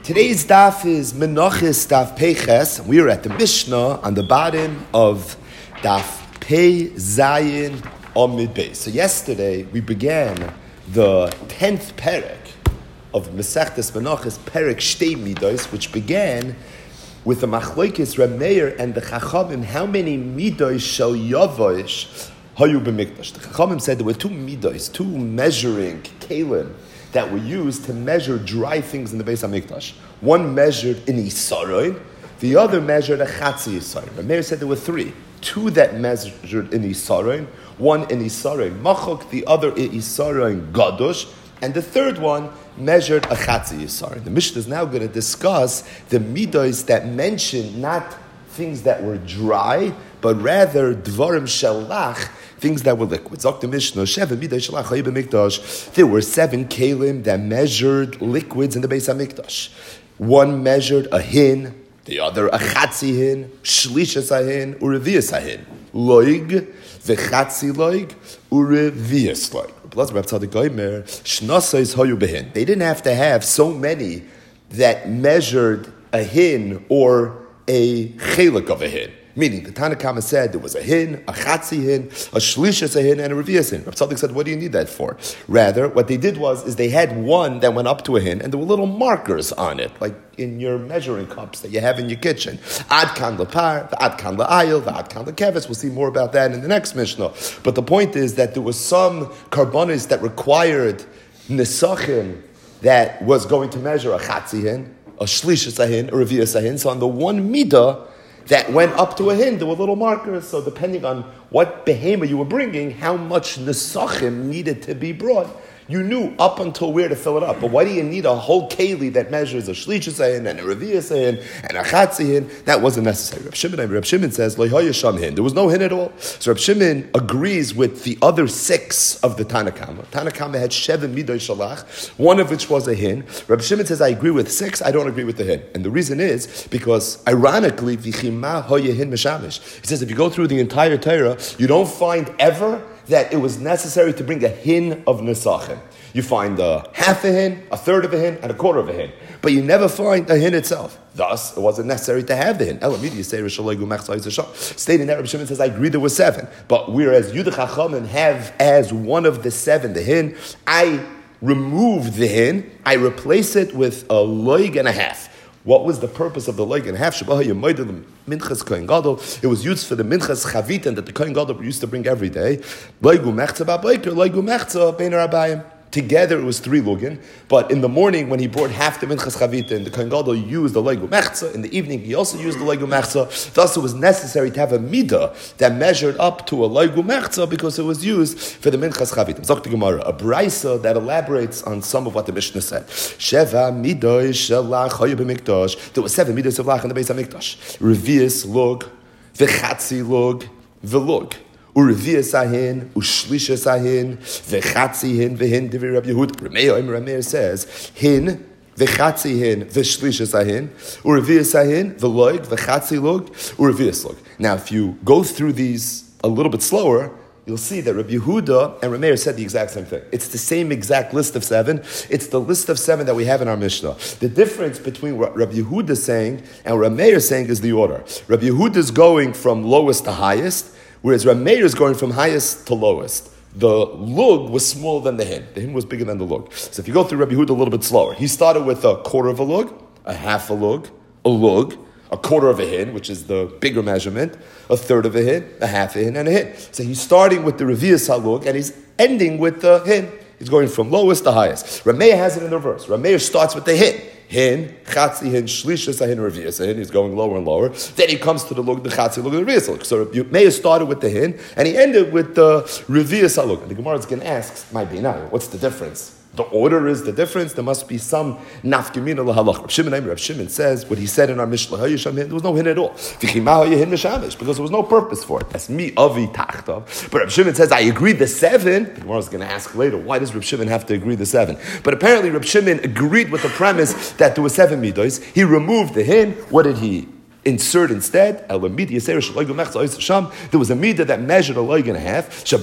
Today's daf is Menachos daf Peiches. We are at the Mishnah on the bottom of daf Pei Zayin Amid Beis. So yesterday we began the 10th perek of Masechtas Menachos, perek Shtei Midos, which began with the Machlokes Reb Meir and the Chachamim. How many Midos shall Yavosh Hayu b'Mikdash? The Chachamim said there were two Midos, two measuring kalim that were used to measure dry things in the Beis HaMikdash. One measured in Isaroin, the other measured a Chatzi Isaroin. The Meir said there were three. Two that measured in Isaroin, one in Isaroin Machok, the other in Isaroin Gadosh, and the third one measured a Chatzi Isaroin. The Mishnah is now going to discuss the Midos that mention not things that were dry, but rather Dvarim Shalach, things that were liquid. Zok the Mishnah, there were 7 kalim that measured liquids in the Beis HaMikdash. One measured a hin, the other a chatzi hin, shlishas hin, urevias hin. Loig, v'chatzi loig, urevias loig. They didn't have to have so many that measured a hin or a chelik of a hin. Meaning, the Tanna Kama said there was a hin, a chatzi hin, a shlishas hin, and a revias hin. Rav Tzadok said, what do you need that for? Rather, what they did is they had one that went up to a hin, and there were little markers on it, like in your measuring cups that you have in your kitchen. Ad kan lepar, ad kan le'ayil, ad kan le'keves. We'll see more about that in the next Mishnah. But the point is that there was some karbonis that required nesachim that was going to measure a chatzi hin, a shlishas hin, a revias hin. So on the one midah that went up to a hin, there were little markers. So depending on what behemoth you were bringing, how much nesachim needed to be brought, you knew up until where to fill it up. But why do you need a whole keli that measures a shlishas hin and a revias hin and a chatzi hin? That wasn't necessary. Reb Shimon says, Lo hoya sham hin. There was no hin at all. So Reb Shimon agrees with the other 6 of the Tanna Kama. Tanna Kama had 7 midoy shalach, one of which was a hin. Reb Shimon says, I agree with 6, I don't agree with the hin. And the reason is because, ironically, vichima hoya hin meshamish. He says, if you go through the entire Torah, you don't find ever that it was necessary to bring a hin of nesachim. You find a half a hin, a third of a hin, and a quarter of a hin. But you never find a hin itself. Thus, it wasn't necessary to have the hin. Stating that, Reb Shimon says, I agree there were 7. But whereas Yudach Chachamim have as one of the 7 the hin, I remove the hin, I replace it with a loig and a half. What was the purpose of the loig and a half? It was used for the minchas chavitan that the Kohen Gadol used to bring every day. Together it was 3 lugin, but in the morning when he brought half the minchas chavitan, the Kohen Gadol used the loigu mechza. In the evening he also used the loigu mechza. Thus it was necessary to have a midah that measured up to a loigu mechza because it was used for the minchas chavitan. Zok the Gemara, a brisa that elaborates on some of what the Mishnah said. Sheva midoy shelach hayu b'mikdash. There were 7 midos of lach in the Beis HaMikdash. Revius lug, v'chatzi lug, v'lug. Urevias ahin, ushlishas ahin, v'chatzi hin, v'hin, divi Rabbi Yehuda. Rameir says, hin, v'chatzi hin, v'shlishas ahin, urevias ahin, v'loig, v'chatzi log, urevias log. Now, if you go through these a little bit slower, you'll see that Rabbi Yehuda and Rameir said the exact same thing. It's the same exact list of 7. It's the list of 7 that we have in our Mishnah. The difference between what Rabbi Yehuda is saying and what Rameir is saying is the order. Rabbi Yehuda is going from lowest to highest, whereas Reb Meir is going from highest to lowest. The lug was smaller than the hin. The hin was bigger than the lug. So if you go through Rabbi Yehuda a little bit slower, he started with a quarter of a lug, a half a lug, a quarter of a hin, which is the bigger measurement, a third of a hin, a half a hin, and a hin. So he's starting with the revius halug, and he's ending with the hin. He's going from lowest to highest. Reb Meir has it in the reverse. Reb Meir starts with the hin. Hin, chatzi hin, shlishas hin, revius hin. He's going lower and lower. Then he comes to the lug, the chatzi lug, the revius lug. So Meir started with the hin, and he ended with the revius halug. And the Gemara is going to ask, my binah, what's the difference? The order is the difference. There must be some nafkamina lahalach. Reb Shimon says what he said in our Mishnah. There was no hin at all because there was no purpose for it. That's me avi tachtav. But Reb Shimon says I agree the 7. The Gemara is going to ask later why does Reb Shimon have to agree the 7? But apparently Reb Shimon agreed with the premise that there were 7 midos. He removed the hin. What did he insert instead, there was a midah that measured a loig and a half. It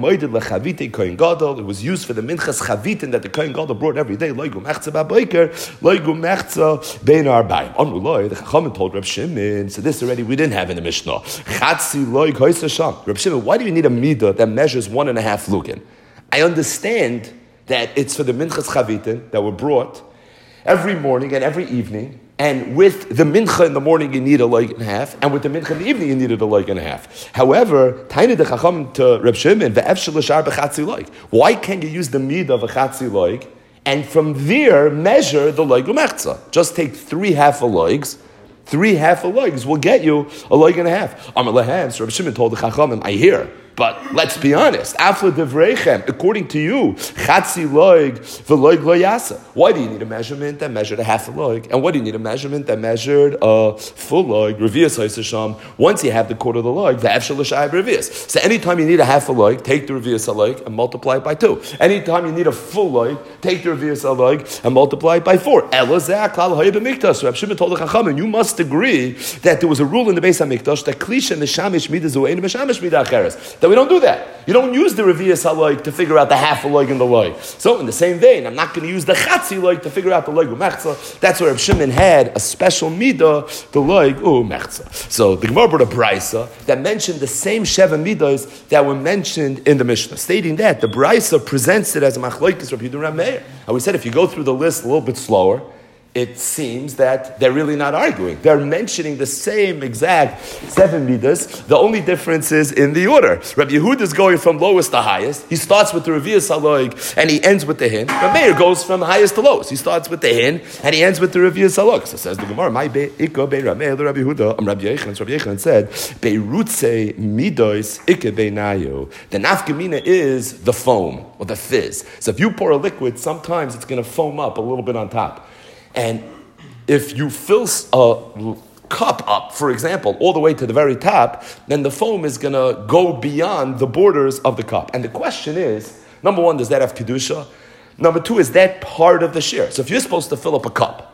was used for the minchas chavitin that the kohen gadol brought every day. Loigu mechza ba'boiker, loigu mechza bein arbaim. The Chachamim told Reb Shimon, so this already we didn't have in the Mishnah. Chatzi loig hoysa sham. Reb Shimon, why do you need a midah that measures 1.5 lugin? I understand that it's for the minchas chavitin that were brought every morning and every evening. And with the mincha in the morning, you need a loig and a half, and with the mincha in the evening, you needed a loig and a half. However, Taina de Chacham to Reb Shimon, ve'efshel l'shar b'chatzi loig. Why can't you use the midah of a chatzi loig, and from there measure the loig u'mechza? Just take 3 half a loigs. 3 half a loigs will get you a loig and a half. Amar lehem, so Reb Shimon told the Chachamim, I hear. But let's be honest. Afla devreichem, according to you, chatzi loig v'loig lo yasa. Why do you need a measurement that measured a half a loig? And what do you need a measurement that measured a full loig? Revius haisasham. Once you have the quarter of the loig, v'efshel l'shayv revius. So anytime you need a half a loig, take the revius loig and multiply it by 2. Anytime you need a full loig, take the revius loig and multiply it by 4. Elazeh klal hayeh b'mikdash. Reb Shimon told the Chachamim, you must agree that there was a rule in the Beis HaMikdash that klisha mishamish midah zu ein mishamish midah acheres. We don't do that. You don't use the revius haloig to figure out the half a loig in the loig. So in the same vein, I'm not going to use the chatzi loig to figure out the loig u'mechza. That's where Reb Shimon had a special midah, the loig u'mechza. So the Gemara brought a brisa that mentioned the same sheva midos that were mentioned in the Mishnah, stating that the brisa presents it as a machloikis Rabbi Yehuda and Reb Meir. And we said if you go through the list a little bit slower, it seems that they're really not arguing. They're mentioning the same exact 7 midas. The only difference is in the order. Rabbi Yehuda is going from lowest to highest. He starts with the revius haloig and he ends with the hin. Rabbi Meir goes from highest to lowest. He starts with the hin and he ends with the revius haloig. So says the Gemara, "My beiko be Rabbi Meir Rabbi Yehuda." Rabbi Yochanan said, "Beirutze midos ikke beinayu." The nafkamina is the foam or the fizz. So if you pour a liquid, sometimes it's going to foam up a little bit on top. And if you fill a cup up, for example, all the way to the very top, then the foam is going to go beyond the borders of the cup. And the question is, number one, does that have kedusha? Number two, is that part of the shir? So if you're supposed to fill up a cup,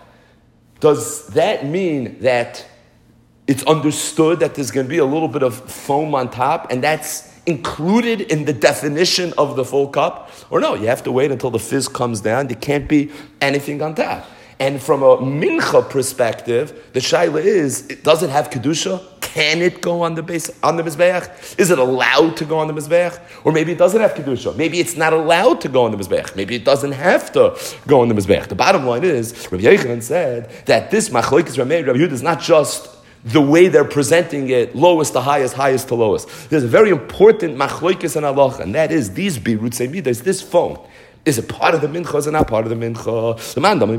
does that mean that it's understood that there's going to be a little bit of foam on top, and that's included in the definition of the full cup? Or no, you have to wait until the fizz comes down. There can't be anything on top. And from a mincha perspective, the shaila is, does it have kedusha? Can it go on the base, on the mizbeach? Is it allowed to go on the mizbeach? Or maybe it doesn't have kedusha. Maybe it's not allowed to go on the mizbeach. Maybe it doesn't have to go on the mizbeach. The bottom line is, Rabbi Yochanan said that this machlokes Rabbi Yehuda is not just the way they're presenting it, lowest to highest, highest to lowest. There's a very important machlokes in halacha, and that is these birutzei midas, this foam. Is it part of the mincha? Is it not part of the mincha? The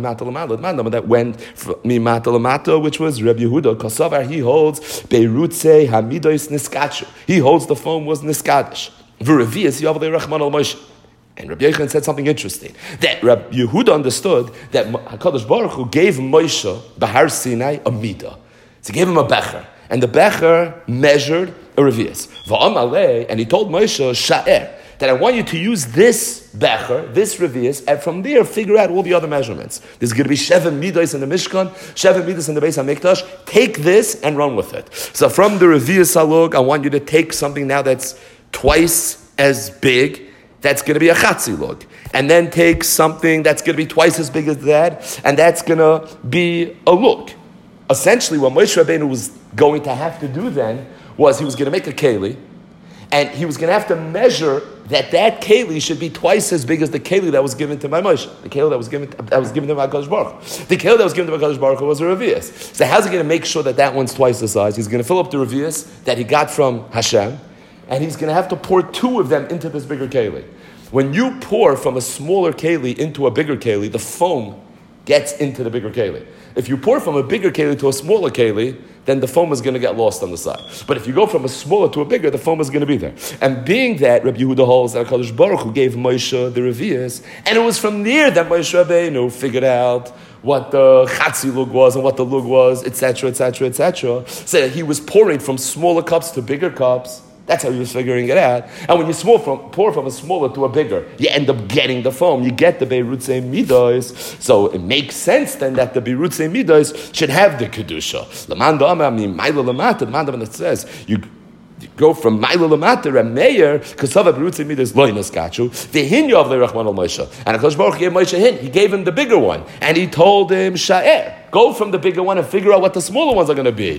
mandam that went from mimata lamata, which was Rabbi Yehuda Kosovar. He holds beirutze hamidos niskachu. He holds the foam was niskadish. V'revius yavlei rachman al Moshe. And Rabbi Yochanan said something interesting, that Rabbi Yehuda understood that HaKadosh Baruch Hu gave Moshe Bahar Sinai a midah. So he gave him a becher, and the becher measured a revius. Va'amalei, and he told Moshe sha'er, that I want you to use this becher, this revius, and from there figure out all the other measurements. There's going to be 7 midos in the Mishkan, 7 midos in the Beis HaMikdash. Take this and run with it. So from the revius halog, I want you to take something now that's twice as big. That's going to be a chatzi log. And then take something that's going to be twice as big as that, and that's going to be a lug. Essentially, what Moshe Rabbeinu was going to have to do then was he was going to make a keli, and he was going to have to measure that keli should be twice as big as the keli that was given to my Moshe. The keli that was given to HaKadosh Baruch Hu. The keli that was given to HaKadosh Baruch Hu was a revius. So how's he going to make sure that one's twice the size? He's going to fill up the revius that he got from Hashem, and he's going to have to pour 2 of them into this bigger keli. When you pour from a smaller keli into a bigger keli, the foam gets into the bigger keli. If you pour from a bigger keli to a smaller keli, then the foam is going to get lost on the side. But if you go from a smaller to a bigger, the foam is going to be there. And being that Rabbi Yehuda holds that HaKadosh Baruch Hu gave Moshe the revius, and it was from there that Moshe Rabbeinu figured out what the chatzi lug was and what the lug was, etc., etc., etc. So he was pouring from smaller cups to bigger cups. That's how he was figuring it out. And when you pour from a smaller to a bigger, you end up getting the foam. You get the Beirutze Midos. So it makes sense then that the Beirutze Midos should have the Kedusha. The man that says, you go from Maila Lamata and Meir, Kasava Berutze Midas Loinas Gachu, the Hinya of the Rachman al Moshe. And Akash Baruch gave Moshe hin. He gave him the bigger one. And he told him, Sha'er, go from the bigger one and figure out what the smaller ones are going to be.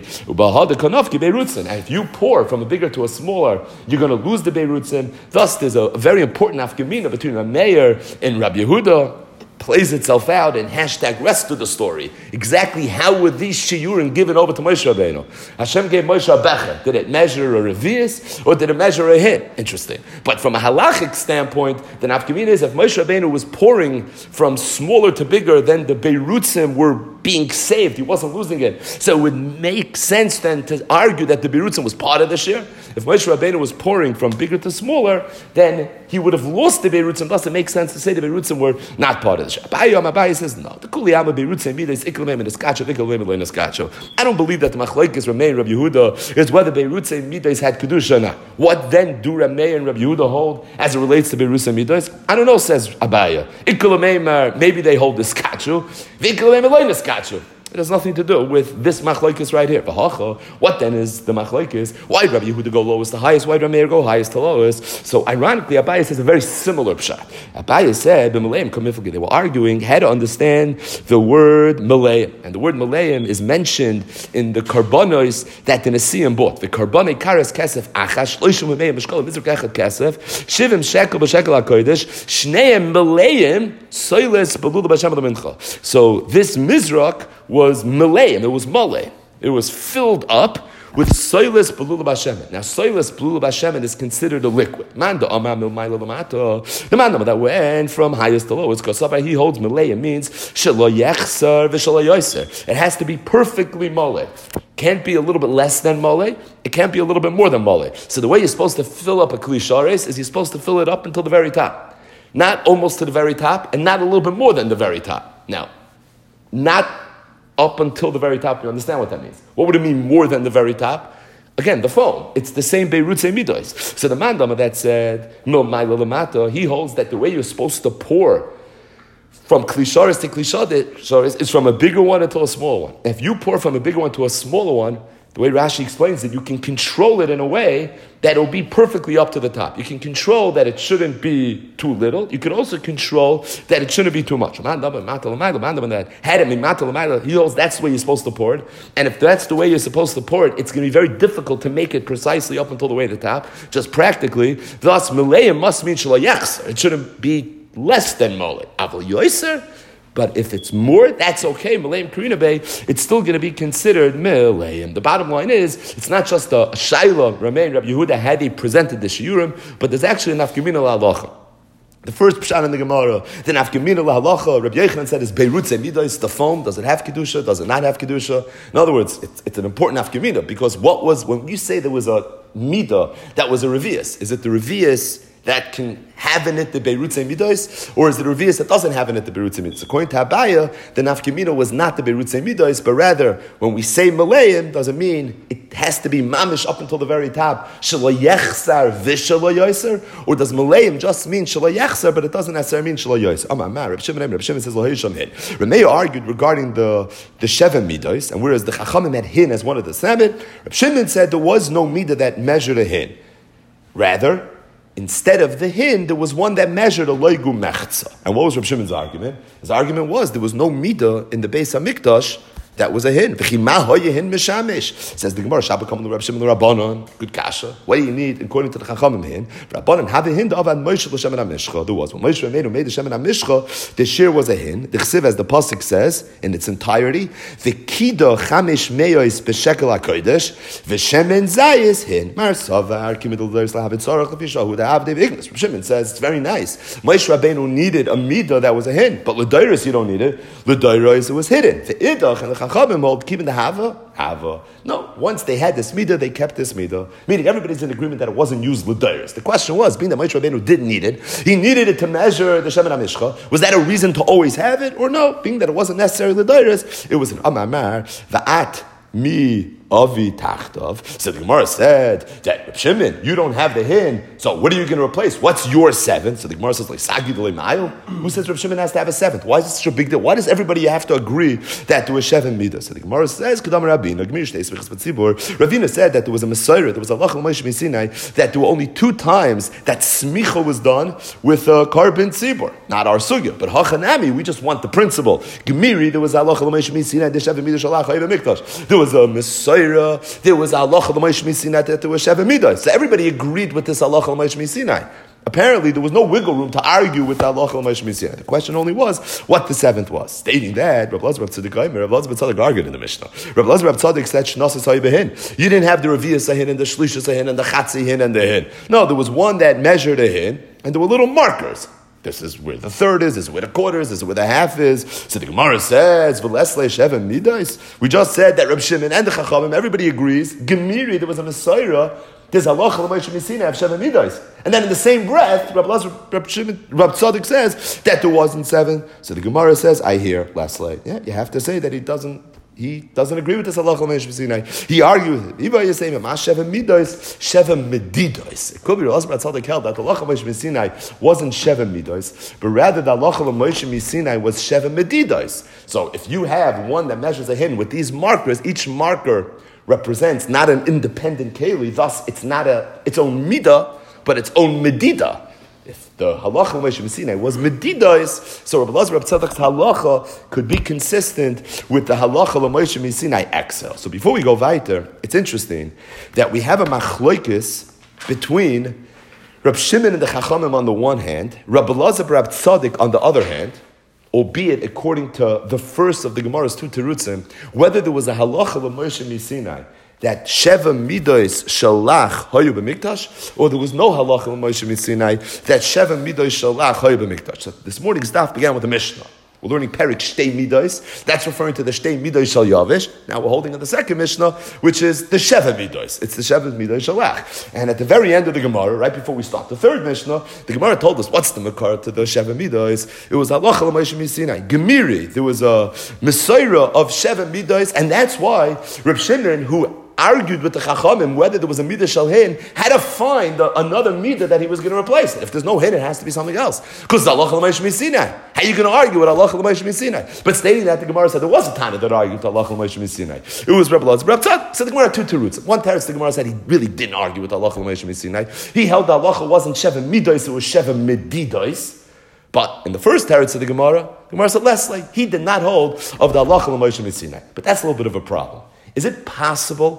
And if you pour from a bigger to a smaller, you're going to lose the Beirutzin. Thus, there's a very important afkamina between a Meir and Rabbi Yehuda. Plays itself out in hashtag rest of the story. Exactly how were these shiurim given over to Moshe Rabbeinu? Hashem gave Moshe a becher. Did it measure a revius or did it measure a hin? Interesting. But from a halachic standpoint, the nafkamina is if Moshe Rabbeinu was pouring from smaller to bigger, then the Beirutzim were being saved. He wasn't losing it. So it would make sense then to argue that the Beirutzim was part of the shir. If Moshe Rabbeinu was pouring from bigger to smaller, then he would have lost the Beirutzim. Thus, it makes sense to say the Beirutzim were not part of the shir. Abaye says, no. The Kuliyama Beirutzim Midas Iklamem and Eskacho, Iklamem and Eskacho. I don't believe that the Machlokes Ramei and Rabbi Yehuda is whether Beirutzim Midas had Kedusha or not. What then do Ramei and Rabbi Yehuda hold as it relates to Beirutzim Midas? I don't know, says Abaye. Iklamem, maybe they hold Eskacho. Iklamem and Eskacho. It has nothing to do with this machlokes right here. What then is the machlokes? Why did Rabbi Yehuda go lowest to highest? Why did Rabbi Meir go highest to lowest? So ironically, Abaye says a very similar pshat. Abaye said, they were arguing how to understand the word Maleim. And the word Maleim is mentioned in the karbonos that the Nesiim bought. The karbonei kares kesef achash, shloishim u'meim mishkol, mizruk echad kesef, shivim shekel b'shekel HaKodesh, shneim Maleim, soiles belula b'shem mincha. So this mizrach was Maleim, it was Male. It was filled up with Soilis Belula Bashemen. Now, Soilis Belula Bashemen is considered a liquid. Manda Amar Mil Maila Lamato. The Manda that went from highest to lowest, because he holds Maleim means Shelo Yechsar v'Shelo Yoser. It has to be perfectly Male. Can't be a little bit less than Male. It can't be a little bit more than Male. So the way you're supposed to fill up a Kli Shares is you're supposed to fill it up until the very top. Not almost to the very top, and not a little bit more than the very top. Now, not up until the very top. You understand what that means? What would it mean more than the very top? Again, the foam. It's the same Beirutze Midos. So the Mandama that said, no, Maila he holds that the way you're supposed to pour from Klisharis to Klisharis is from a bigger one until a smaller one. If you pour from a bigger one to a smaller one, the way Rashi explains it, you can control it in a way that it'll be perfectly up to the top. You can control that it shouldn't be too little. You can also control that it shouldn't be too much. He holds that's the way you're supposed to pour it. And if that's the way you're supposed to pour it, it's going to be very difficult to make it precisely up until the way at the top. Just practically, thus, Maleim must mean Shalayachs. It shouldn't be less than Mole. Aval Yoiser. But if it's more, that's okay. Maleim Karina Bay, it's still going to be considered Maleim. The bottom line is, it's not just a Shaila, Ramei, Rabbi Yehuda, had they presented the Shiurim, but there's actually an Afkamina La'alacha. The first Pshat in the Gemara, then Afkamina La'alacha, Rabbi Yechanan said, is Beirutze Midos, the foam, does it have Kedusha, does it not have Kedusha? In other words, it's an important Afkamina, because when you say there was a Midah that was a Revius, is it the Revius that can have in it the Beirutze Midos, or is it a Revius that doesn't have in it the Beirutze Midos? According to Abaye, the Nafkamina was not the Beirutze Midos, but rather, when we say Maleim, doesn't mean it has to be mamish up until the very top, Shelo Yechsar v'Shelo Yoser, or does Maleim just mean Shelo Yechsar, but it doesn't necessarily mean Shelo Yoser? Amar, Reb Shimon says, Lo Hisham Hin. Ramei argued regarding the Sheva Midos, and whereas the Chachamim had Hin as one of the seven, Reb Shimon said there was no Midah that measured a Hin. Rather, instead of the hin, there was one that measured a loigu mechza. And what was Reb Shimon's argument? His argument was there was no midah in the Beis HaMikdash that was a hin. V'chima hoye hin mishamish. Says the Gemara, Shabbat come to Reb Shimon the Rabbanon. Good kasha. What do you need according to the Chachamim hin? Rabbanon have a hin of an Moshe l'shemen hamishcha. There was when Moshe Rabbeinu made the shemen hamishcha. The shir was a hin. The chsiv, as the pasuk says in its entirety, the kido chamish meyois b'shekel hakodesh v'shemen zayis hin. Mar savar kimidol leis lahavit sarach l'fishahu da'avdei v'ignas. Reb Shimon says it's very nice. Moshe Rabbeinu needed a midah that was a hin, but l'dairos you don't need it. L'dairos it was hidden. The idach and the Chachamim hold keeping the hava. No, once they had this midah, they kept this midah. Meaning everybody's in agreement that it wasn't used l'dairos. The question was, being that Moshe Rabbeinu didn't need it, he needed it to measure the shemen hamishcha. Was that a reason to always have it, or no? Being that it wasn't necessarily l'dairos, it was an amamar va'at mi Avi Tachtov. So the Gemara said that Reb Shimon, you don't have the hin, so what are you going to replace? What's your seventh? So the Gemara says, like, Sagi D'Lei Mayo? Who says Reb Shimon has to have a seventh? Why is this such a big deal? Why does everybody have to agree that there was Sheven Midah? So the Gemara says, Kedam Rabbeinu, Ravina said that there was a Messiah, there was a Lachal Moshe Sinai, that there were only 2 times that smicha was done with a carbon tzibur. Not our sugya, but Hachanami, we just want the principle. Gemiri, there was a Lachal Moshe Sinai, there was a Messiah, there was a Lachal Moshe Sinai, that there was Sheven Midah. So everybody agreed with this Lachal Moshe Sinai. Apparently, there was no wiggle room to argue with the Halacha L'Moshe Sinai. The question only was what the seventh was. Stating that, Rav Elazar Rav Tzaddik argued in the Mishnah. Rav Elazar Rav Tzaddik said, Sh'nasa Sahi Behin. You didn't have the Revi'ah Sahin and the Shlisha Sahin and the Chatzi Hin and the Hin. No, there was one that measured a Hin, and there were little markers. This is where the third is, this is where the quarter is, this is where the half is. So the Gemara says, V'leslei Sheven Midais. We just said that Reb Shimon and the Chachamim, everybody agrees. Gemiri, there was a Messiah. There's halacha l'moshe Sinai of Sheven Midas, and then in the same breath, Rab Tzaddik says that there wasn't 7. So the Gemara says, I hear last slide. Yeah, you have to say that he doesn't agree with this halacha l'moshe Sinai. He argues with it. Even you say, Sheven Midas, Sheven Medidas. It could be Rab Tzaddik held that the halacha l'moshe Sinai wasn't Sheven Midas, but rather the halacha l'moshe Sinai was Sheven Medidas. So if you have one that measures a hin with these markers, each marker represents not an independent keli, thus it's not its own midah, but its own medida. If the halacha l'moshe Sinai was medidais, so Rabbi Elazar Rav Tzaddik's halacha could be consistent with the halacha l'moshe Sinai excel. So before we go weiter, it's interesting that we have a machlokes between Rab Shimon and the Chachamim on the one hand, Rabbi Elazar Rav Tzaddik on the other hand, albeit according to the first of the Gemara's 2 terutzim, whether there was a halacha l'moshe Sinai that Sheva Midos Shalach Hayu B'Mikdash, or there was no halacha l'moshe Sinai that Sheva Midos Shalach Hayu B'Mikdash. So this morning's daf began with the Mishnah. We're learning Perik Shtei Midos. That's referring to the Shtei Midos Shal Yavish. Now we're holding on the second Mishnah, which is the Sheva Midos. It's the Sheva Midos Shalach. And at the very end of the Gemara, right before we start the third Mishnah, the Gemara told us what's the makar to the Sheva Midos. It was halacha l'moshe Sinai. Gemiri, there was a Messiah of Sheva Midos, and that's why Reb Shimon, who argued with the Chachamim whether there was a midah shel hin, had to find another midah that he was going to replace it. If there's no hin, it has to be something else. Because it's halacha l'moshe Sinai. How are you going to argue with halacha l'moshe Sinai? But stating that, the Gemara said there was a Tana that argued with halacha l'moshe Sinai. It was Rebbe Elazar Reb Tzaddik. So the Gemara had 2 terutzim. One teretz, the Gemara said he really didn't argue with halacha l'moshe Sinai. He held that halacha wasn't sheva midos, it was sheva medidos. But in the first teretz of the Gemara said less like he did not hold of the halacha l'moshe Sinai. But that's a little bit of a problem. Is it possible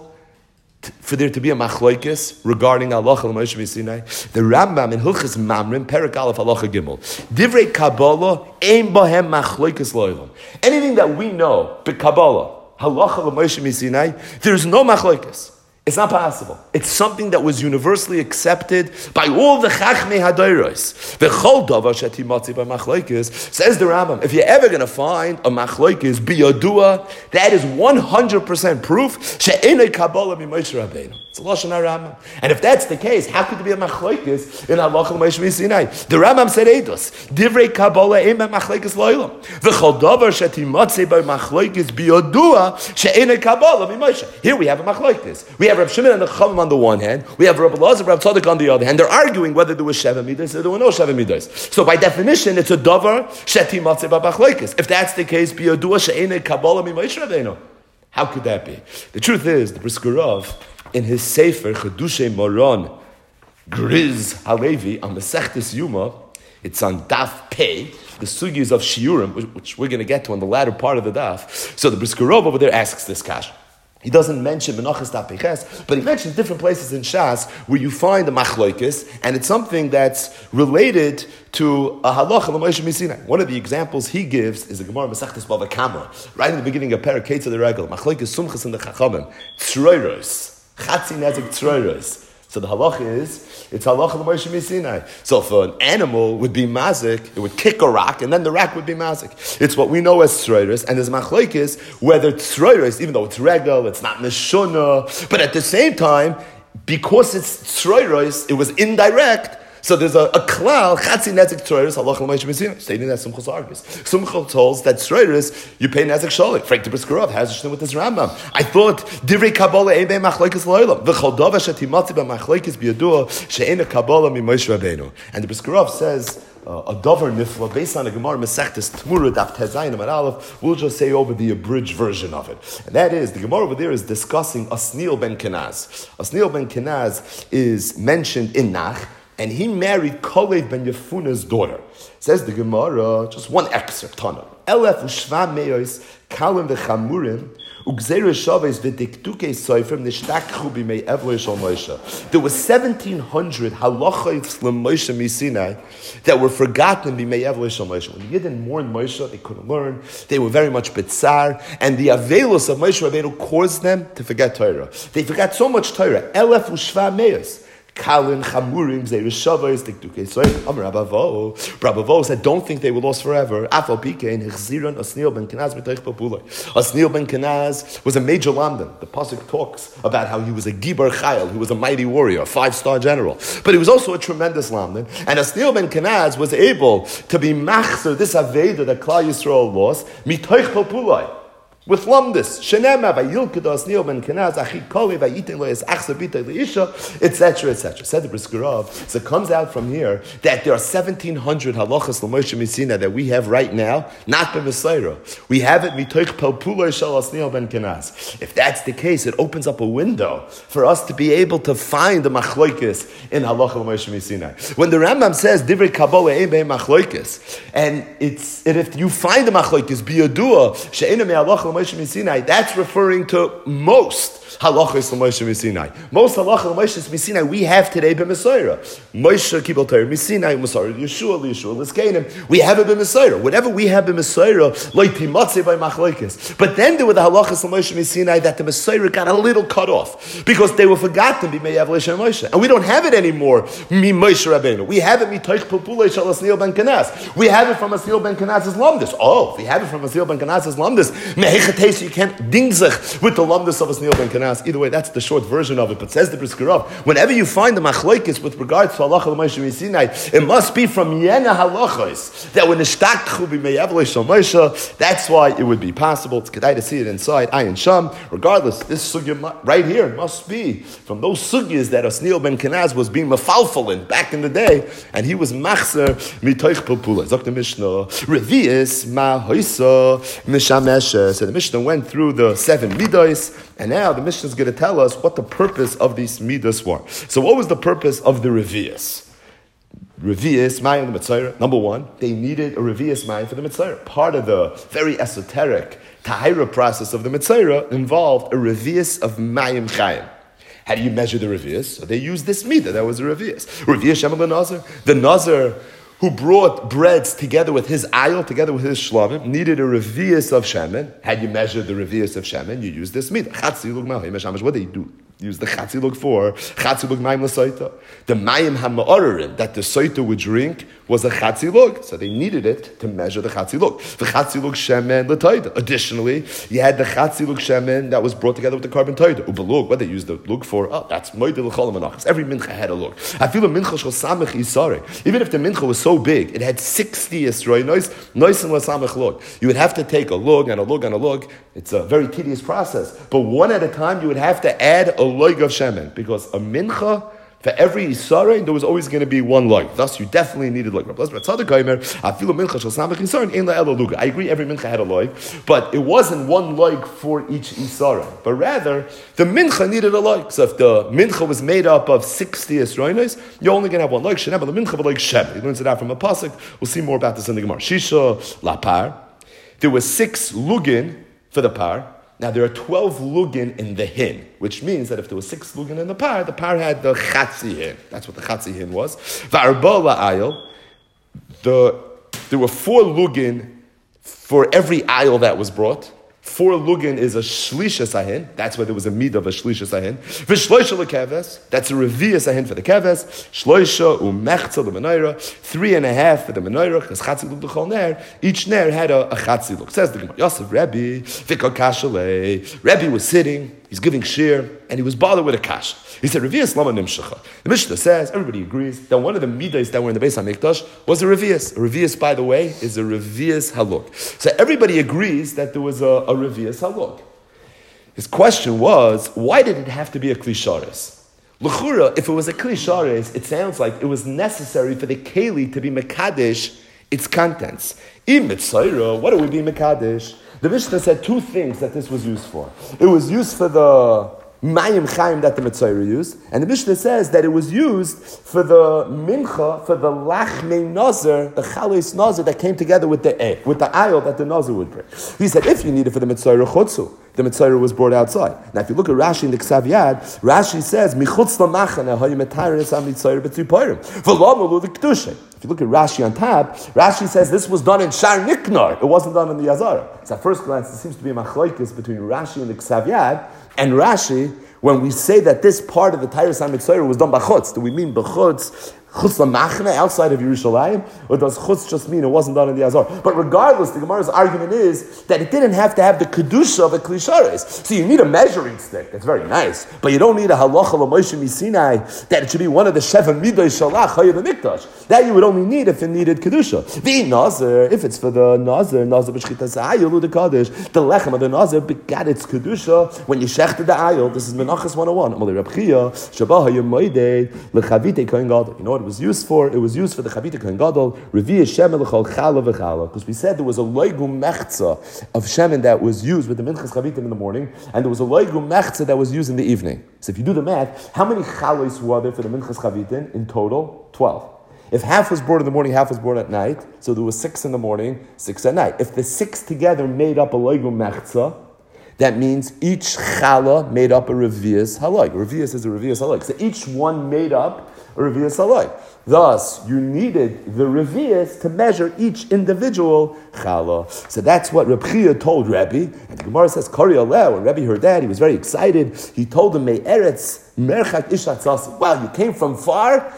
for there to be a machlokes regarding halacha l'moshe Sinai? The Rambam in Hilchos Mamrim, Perek Aleph Halacha Gimel, Divrei Kabbalah ein bohem machlokes lo'olam. Anything that we know, but Kabbalah, halacha l'moshe Sinai, there's no machlokes. It's not possible. It's something that was universally accepted by all the Chachmei Hadairos. The Chol Davar Sheti Matzi by Machlokes, says the Rambam, if you're ever going to find a Machlokes biyadua, that is 100% proof she'enei Kabbalah mimoshe Rabbeinu. It's a Lashon HaRambam. And if that's the case, how could there be a Machlokes in halacha l'moshe Sinai? The Rambam said Eidos, Divrei Kabbalah ein Machlokes lo'olam. The Chol Davar Sheti Matzi by Machlokes biyadua she'enei Kabbalah mimoshe. Here we have a Machlokes. We have Reb Shimon and the Chachamim on the one hand, we have Rabbi Elazar Rav Tzaddik on the other hand. They're arguing whether there was Sheva Midas or there were no Sheva Midas. So by definition, it's a davar sheti matzeh b'machlokes. If that's the case, biyadua she'enei Kabbalah mimoshe Rabbeinu. How could that be? The truth is, the Brisker Rav, in his Sefer Chedushay Moron Griz Halevi on Masechtes Yuma, it's on Daf Pei, the sugis of Shiurim, which we're going to get to in the latter part of the Daf. So the Brisker Rav over there asks this kasha. He doesn't mention Menachas Tapeches, but he mentions different places in Shas where you find the machlokes, and it's something that's related to a halacha l'moshe Sinai. One of the examples he gives is the Gemara Masechtes Bava Kama, right in the beginning of Perek Ketz of the Regel, machlokes Sumchas and the Chachamim, Tzroiros, Chatzi Nezik Tzroiros. So the halacha is, it's halacha l'moshe Sinai. So if an animal would be mazik, it would kick a rock, and then the rock would be mazik. It's what we know as tzroiros, and there's machlokes whether tzroiros, even though it's regal, it's not meshuna, but at the same time, because it's tzroiros, it was indirect, So there's a klal, chatzi nezik tzroiris, halach l'may shemizina, stating that Simchos argues. Simchos holds that tzroiris, you pay nezik shalik. Frank de Briskerov has a shnim with this Rambam. I thought, divrei Kabbalah ein bein machlokes l'olam. V'chol dava shetimatzi b'machlokes b'yadua, she'ena Kabbalah mi Moshe Rabbeinu. And the Briskerov says, a dover nifla, based on a Gemara Masechtes Tmura, Daf Tezayin Amar Aleph, we'll just say over the abridged version of it. And that is, the Gemara over there is discussing Asniel ben Kenaz. Asniel ben Kenaz is mentioned in Nach, and he married Kalev ben Yefuna's daughter. Says the Gemara, just one excerpt, Tana. Elef u'shva me'os kalim v'chamurim u'gzeir shaves v'diktukei soifrim nishtakchu b'mei evloy shal Moshe. There were 1,700 halachos l'Moshe Misinai that were forgotten b'mei evloy shal Moshe. When the Yidden mourned Moshe, they couldn't learn. They were very much bitzar, and the avelos of Moshe Rabbeinu caused them to forget Torah. They forgot so much Torah. Elef u'shva me'os. Kalin, Chamurim, Zerishavas, Dikduke. So Rabavo said, don't think they were lost forever. Afal Pikein, Hechziron, Asniel ben Kenaz, Mitoich Papulai. Asniel ben Kenaz was a major lamdan. The Pasuk talks about how he was a Gibar Chayil, he was a mighty warrior, a 5-star general. But he was also a tremendous lamdan. And Asniel ben Kenaz was able to be machzer, this Aveda that Klal Yisrael lost, Mitoich Papulai. With lumdis, shenema vayilkedos Asniel ben Kenaz achi koli vayitin lo es achsa bita leisha, etc., etc. Said the Briskerov. So it comes out from here that there are 1,700 halachas l'Moshe Misina that we have right now, not b'Mesaira. We have it mitoich pelpuloi shel Asniel ben Kenaz. If that's the case, it opens up a window for us to be able to find the machloikis in halacha l'Moshe Misina. When the Rambam says divrei Kabbalah ein bein machloikis, and if you find the machloikis biyadua she'ena me'halacha that's referring to most halachos l'Moshe Misinai. Most halachos l'Moshe Misinai we have today b'Mesaira. Moshe kibel Torah Misinai, Musar Yeshua, L'Kenim. We have it b'Mesaira. Whatever we have b'Mesaira, lo timatze by machlokes. But then there were the halachos l'Moshe Misinai that the Mesaira got a little cut off because they were forgotten b'mei Avlei Moshe, and we don't have it anymore. Mi Moshe Rabbeinu. We have it mitoich populei shel Asniel ben Kenaz. We have it from Asniel ben Kenaz's lumdus. Oh, if we have it from Asniel ben Kenaz's lumdus, you can't ding sich with the lumdus of Asniel ben Kenaz. Either way, that's the short version of it. But says the Briskerov, whenever you find the machlokes with regards to halacha l'Moshe Misinai, it must be from yena halachos that when nishtakchu b'mei evloy shel Moshe, that's why it would be possible. It's kedai to see it inside Ayin Sham. Regardless, this sugya right here must be from those sugyas that Asniel ben Kenaz was being mafalfal in back in the day, and he was machzer mitoich popula. Zok the Mishnah, revius ma hoisa mishamesha. So the Mishnah went through the 7 midos, and now the Mishnah is going to tell us what the purpose of these midas were. So what was the purpose of the revius? Revius mayim the Mitzayra. Number one, they needed a revius mayim for the Mitzayra. Part of the very esoteric tahira process of the Mitzayra involved a revius of mayim chayim. How do you measure the revius? So they used this midah. That was a revius. Revius shemen l'nazir. The nazir who brought breads together with his ayil, together with his shlavim, needed a revius of shemen. Had you measured the revius of shemen, you use this midah. Chatzi lug ma'im. What do you do? Use the chatzi lug for chatzi lug ma'im l'soita. The ma'im ha'ma'orim that the soita would drink was a chatzi lug, so they needed it to measure the chatzi lug. The chatzi lug shemen l'toida. Additionally, you had the chatzi lug shemen that was brought together with the carbon toida. Ubelug, what they used the lug for? Oh, that's moide l'chol manachas. Every mincha had a lug. I feel a mincha shel samech isare. Even if the mincha was so big, it had 60 esroi nois and l'samech lug. You would have to take a lug and a lug and a lug. It's a very tedious process, but one at a time you would have to add a lug of shemen because a mincha. For every Yisrael, there was always going to be one log. Thus, you definitely needed log. I agree, every mincha had a log, but it wasn't one log for each Yisrael. But rather, the mincha needed a log. So if the mincha was made up of 60 Yisraelis, you're only going to have one log. Sheneh, but the mincha was like Shem. He learns it out from a pasuk. We'll see more about this in the Gemara. Shisha lapar. There were 6 lugin for the par. Now, there are 12 lugin in the hin, which means that if there was 6 lugin in the par had the chatzi hin. That's what the chatzi hin was. V'arba la'ayil, there were 4 lugin for every ayil that was brought. 4 lugin is a shlisha sahin. That's why there was a midah of a shlisha sahin. V'shloisha lekeves. That's a reviya sahin for the keves. Shloisha umechza the menorah. 3.5 for the menorah because chatzi luk l'chol ner. Each ner had a chatzi luk. Says the Gemara. Yosef Rebbe v'kol kashalei. Rebbe was sitting. He's giving shir, and he was bothered with a kash. He said, Revius lama nimshacha. The Mishnah says, everybody agrees, that one of the midas that were in the Beis HaMikdash was a revius. A revius, by the way, is a revius haluk. So everybody agrees that there was a revius haluk. His question was, why did it have to be a klisharis? L'chura, if it was a klisharis, it sounds like it was necessary for the keli to be mekadesh its contents. In Mitzayra, what do we be mekadesh? The Mishnah said 2 things that this was used for. It was used for the Mayim Chaim that the Mitzayra used, and the Mishnah says that it was used for the Mincha, for the Lachmei Nazar, the Chalois Nazar that came together with the ayil that the Nazar would bring. He said, if you need it for the Mitzayra Chutzu, the Mitzayra was brought outside. Now, if you look at Rashi in the Ksav Yad, Rashi says, Michutz lamachana hayu metaris am Mitzayra b'tzipayrim. V'lo the Kedusha. If you look at Rashi on top, Rashi says this was done in Shar Niknar. It wasn't done in the Yazara. So at first glance, there seems to be a machlokes between Rashi and the Ksav Yad, and Rashi, when we say that this part of the Tyrus HaMitzayra was done by Chutz, do we mean b'chutz, Chutz Lamachna, outside of Yerushalayim? Or does Chutz just mean it wasn't done in the Azar? But regardless, the Gemara's argument is that it didn't have to have the Kedusha of a Klisharis. So you need a measuring stick, that's very nice, but you don't need a Halacha L'Moshe Misinai, that it should be one of the Sheva Midoy Shalach, Hayah the Mikdash. That you would only need if it needed Kedusha. The Nazir, if it's for the Nazir B'Shchitas Ayil, the Kaddish, the Lechem of the Nazir begat its Kedusha when you shechted the Ayil. This is Menachas 101. Amalei Reb Chia, Shabbat Hayah Moedei, L'Chavite Kohen Gadol. You know what it was used for? It was used for the Chavite Kohen Gadol, Revi Shemen L'Chol Chala V'Chala, because we said there was a Loigu Mechza of Shemen that was used with the Minchas Chavitim in the morning, and there was a Loigu Mechza that was used in the evening. So if you do the math, how many Chalos were there for the Minchas Chavitim in total? 12. If half was brought in the morning, half was brought at night, so there was 6 in the morning, 6 at night. If the 6 together made up a Loigu Mechza, that means each chala made up a revius halak. Revius is a revius halak. So each one made up a revius halak. Thus, you needed the revius to measure each individual chala. So that's what Reb Chia told Rebbe. And the Gemara says, Kari Aleh, when Rebbe heard that, he was very excited. He told him, Me'eretz merchak ishat tzasi. Wow, you came from far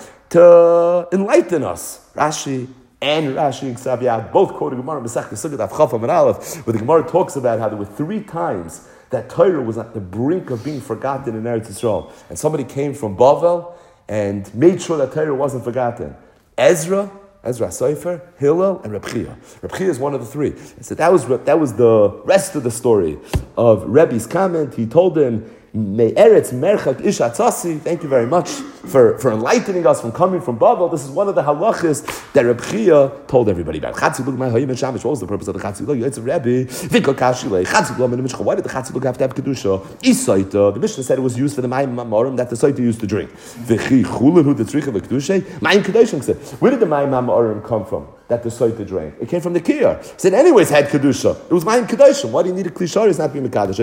to enlighten us. Rashi and Rashi Ksav Yad both quoted Gemara Masechta Sukkot Av Chaf Amud Aleph, where the Gemara talks about how there were 3 times that Torah was at the brink of being forgotten in Eretz Yisrael, and somebody came from Bavel and made sure that Torah wasn't forgotten. Ezra Sefer, Hillel, and Reb Chia. Reb Chia is one of the 3. So that was the rest of the story of Rebbe's comment. He told him, Me'eretz merchak ishat tzasi. Thank you very much for enlightening us from coming from Bavel. This is one of the halachas that Reb Chia told everybody about. Chatziluk ma'hayim and shamish. What was the purpose of the chatziluk? It's a Rebbe. V'kol kashilei. Chatziluk min mishcha. Why did the chatziluk have to have kedusha? Isaita. The Mishnah said it was used for the mayim mamorim that the saita used to drink. V'chi chulin hu detzricha v'kedusha. Mayim kedoshim said. Where did the mayim mamorim come from that the saita drank? It came from the kiyar. It said anyways had kedusha. It was mayim kedoshim. Why do you need a klishar? It's not being mekadosh.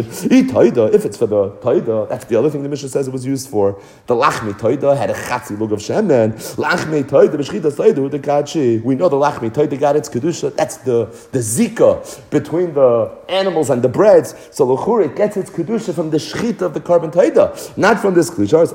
If it's for the taida, that's the other thing the Mishnah says it was used for. The lachmi taida had a chatzi lug of shemen. Lachmi taida b'shchitas taida the kachi. We know the lachmi taida got its kedusha. That's the zika between the animals and the breads. So l'chur it gets its kedusha from the shchita of the carbon taida, not from this klishar.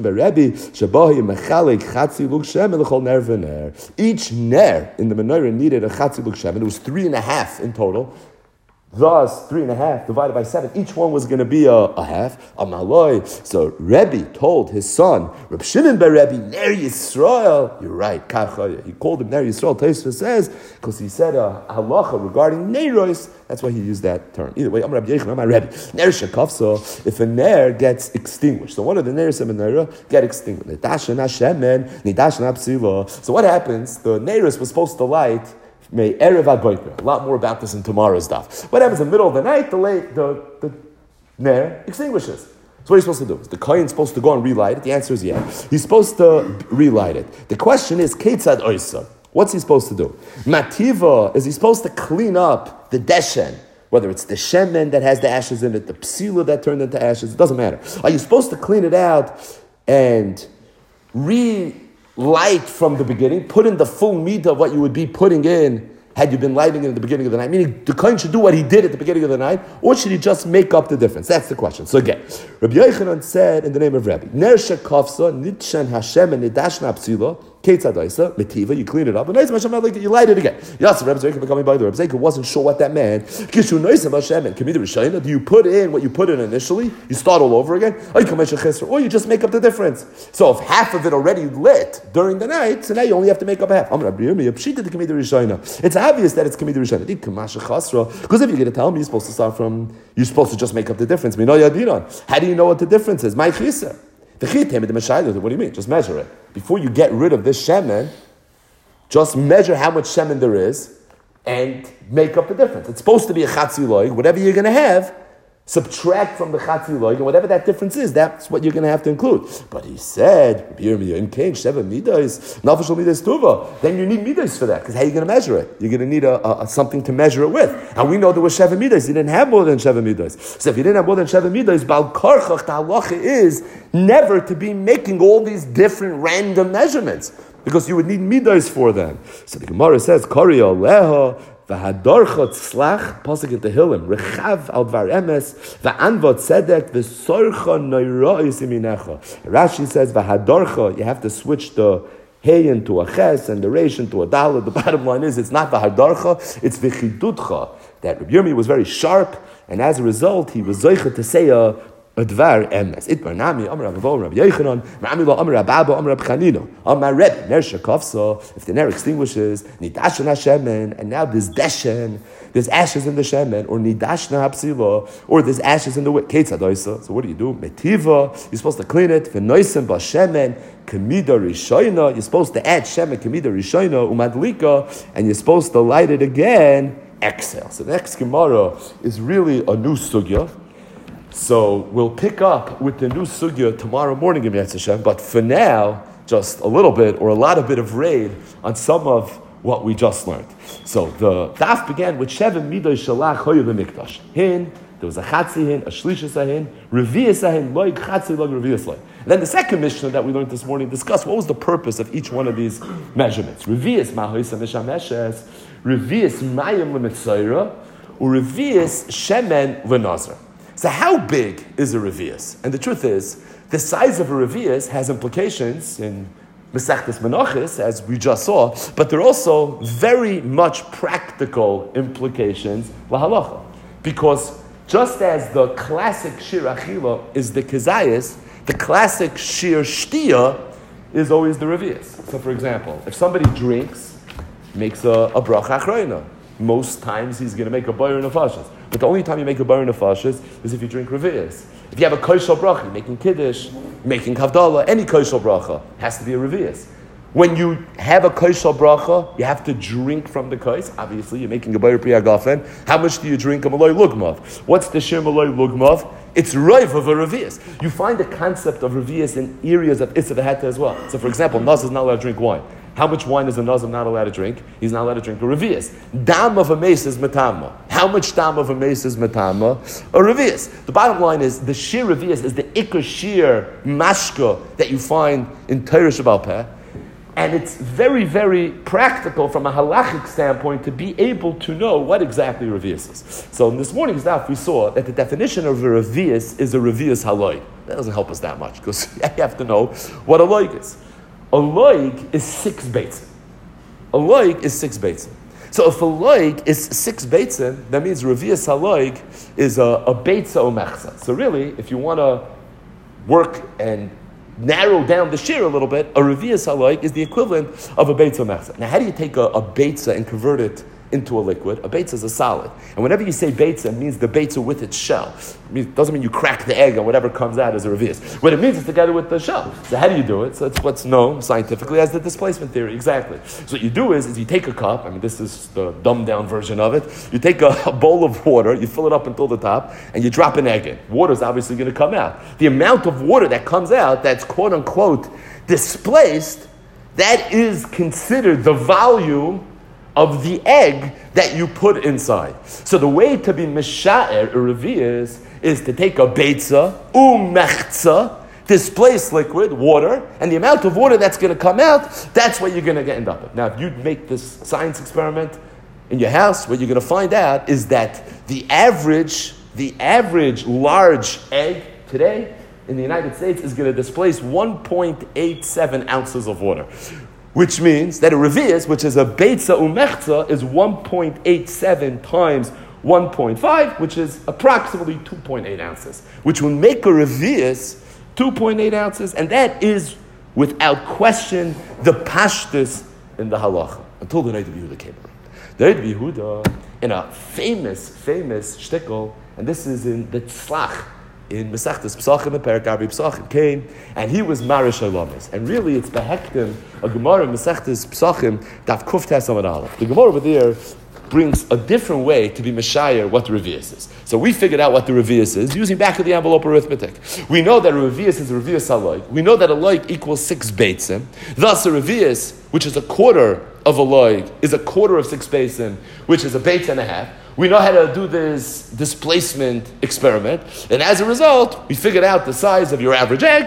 Each ner in the menorah needed a chatzi lug shemen. It was 3.5 in total. Thus, 3.5 divided by 7, each one was going to be a half, a maloi. So Rebbe told his son, Reb Shimon bar Rebbe, Ner Yisrael. You're right, Kachaya. He called him Ner Yisrael. Tosfos says, because he said a halacha regarding Neros. That's why he used that term. Either way, I'm Rabbi Yechon, I'm my Rebbe. Ner Shekafso, if a Ner gets extinguished. So one of the Neros in Menorah get extinguished. Nidashan Hashemen, Nidashan Apsila. So what happens? The Neros was supposed to light May Erev ad Boker. A lot more about this in tomorrow's stuff. What happens in the middle of the night? The Ner extinguishes. So what are you supposed to do? Is the Kohen supposed to go and relight it? The answer is yes. He's supposed to relight it. The question is, Ketzad Oisa. What's he supposed to do? Mativa, is he supposed to clean up the deshen? Whether it's the shemen that has the ashes in it, the psila that turned into ashes, it doesn't matter. Are you supposed to clean it out and relight from the beginning, put in the full meat of what you would be putting in had you been lighting it at the beginning of the night? Meaning, the Kohen should do what he did at the beginning of the night, or should he just make up the difference? That's the question. So again, Rabbi Yochanan said in the name of Rabbi, Ner shekafsa nitshen Hashem and nidashna apsila. Ketzadaisa, Metiva, you clean it up, and you light it again. Yes, Rebbe Zayka becoming by the Rebbe Zayka wasn't sure what that meant. Kishu Noisem Hashem and Kamid Rishayna, do you put in what you put in initially? You start all over again? Or you just make up the difference. So if half of it already lit during the night, so now you only have to make up half. It's obvious that it's Kamid Rishayna. Because if you're going to tell me you're supposed to just make up the difference. How do you know what the difference is? My chisa. What do you mean? Just measure it. Before you get rid of this shemen, just measure how much shemen there is and make up the difference. It's supposed to be a chatzi loig. Whatever you're going to have, subtract from the chatzi loig, and whatever that difference is, that's what you're going to have to include. But he said, then you need midas for that, because how are you going to measure it? You're going to need something to measure it with. And we know there was sheva midas. You didn't have more than sheva midas. So if you didn't have more than sheva midas, bal karchach, the halacha is never to be making all these different random measurements, because you would need midas for them. So the Gemara says, Kari aleha, v'hadarcha tzlach, pasuk in Tehillim, rechav al dvar emes, v'anva tzedek, v'sorcha noira'is iminecha. Rashi says, v'hadarcha, you have to switch the hey into a ches and the reish into a daled. The bottom line is, it's not v'hadarcha, it's v'chidutcha. That Rabbi Yirmi was very sharp, and as a result, he was zoicha to say a dvar emes. Itmar nami, Amar Rabbi Rabbi Yochanan, Ma'ami lo Amar Rabba, Amar Rabbi Chanina, Amar Rebbe, Ner shekafsa, if the ner extinguishes, nidashen hashemen, and now there's deshen, there's ashes in the shemen, or nidashna hapsila, or there's ashes in the wick. Ketzadaisa. So what do? Metiva, you're supposed to clean it, v'noisem b'shemen, Kamida Rishayna, you're supposed to add Shemen Kamida Rishayna, Umadlika, and you're supposed to light it again, exhale. So the next Gemara is really a new sugya. So we'll pick up with the new sugya tomorrow morning in Yetz Hashem, but for now, just a little bit or a lot of bit of raid on some of what we just learned. So the daf began with Sheva Midai Shalach Hoyu B'Mikdash. Hin, there was a Chatzi hin, a Shlishas hin, Revius hin, Loig Chatzi Loig Revius Loig. And then the second Mishnah that we learned this morning discussed what was the purpose of each one of these measurements. Revius Mahoisa Mishameshes, Revius Mayim L'Mitzayra, or Revius Shemen L'Nazar. So how big is a revius? And the truth is, the size of a revius has implications in Masechtas Menachos, as we just saw, but there are also very much practical implications lahalacha. Because just as the classic shir achila is the kezayis, the classic shir shtia is always the revius. So for example, if somebody drinks, makes a bracha achrayna, most times he's going to make a bayr nefashis. But the only time you make a bayr nefashis is if you drink revius. If you have a koshel bracha, making kiddush, making havdalah, any koshel bracha has to be a revius. When you have a koshel bracha, you have to drink from the kos. Obviously, you're making a bayr priyagafen. How much do you drink a malay lugmav? What's the shir malay lugmav? It's rife of a revius. You find the concept of revius in areas of Issa V'Heta as well. So for example, Naz is not allowed to drink wine. How much wine is a Nazim not allowed to drink? He's not allowed to drink a revius. Dam of a mace is metama. How much dam of a mace is metama? A revius. The bottom line is the shir revius is the ikar shir mashka that you find in Torah Shabbal Peh. And it's very, very practical from a halachic standpoint to be able to know what exactly revius is. So in this morning's daf, we saw that the definition of a revius is a revius haloig. That doesn't help us that much because you have to know what a loig is. A loig is 6 beitzim. A loig is 6 beitzim. So if a loig is 6 beitzim, that means revius haloig is a beitza o mechza. So really, if you want to work and narrow down the shir a little bit, a revius haloig is the equivalent of a beitza o mechza. Now, how do you take a beitza and convert it into a liquid? A beitza is a solid. And whenever you say beitza, it means the beitza with its shell. It doesn't mean you crack the egg and whatever comes out is a revius. What it means is together with the shell. So how do you do it? So it's what's known scientifically as the displacement theory. Exactly. So what you do is you take a cup, this is the dumbed down version of it, you take a bowl of water, you fill it up until the top, and you drop an egg in. Water's obviously going to come out. The amount of water that comes out that's quote unquote displaced, that is considered the volume of the egg that you put inside. So the way to be misha'er, a revius, is to take a beitza, mechza, displace liquid, water, and the amount of water that's going to come out, that's what you're going to end up with. Now, if you make this science experiment, in your house, what you're going to find out is that the average large egg today in the United States is going to displace 1.87 ounces of water, which means that a revius, which is a beitza umechza, is 1.87 times 1.5, which is approximately 2.8 ounces, which will make a revius 2.8 ounces, and that is, without question, the pashtus in the halacha, until the Rebbe Yehuda came around. The Rebbe Yehuda, in a famous shtickle, and this is in the Tzlach, in Masechtas Pesachim and Perek Arbi Pesachim, came, and he was Marish Olamis. And really, it's Behektim, a Gemara in Masechtas Pesachim, Daf Kuf Tes Amud Aleph. The Gemara over there brings a different way to be Meshayar what the Revius is. So we figured out what the Revius is using back of the envelope arithmetic. We know that a Revius is a Revius Aloik. We know that a loik equals 6 beitzim. Thus, a Revius, which is a quarter of a loik, is a quarter of 6 beitzim, which is a beitz and a half. We know how to do this displacement experiment, and as a result, we figured out the size of your average egg,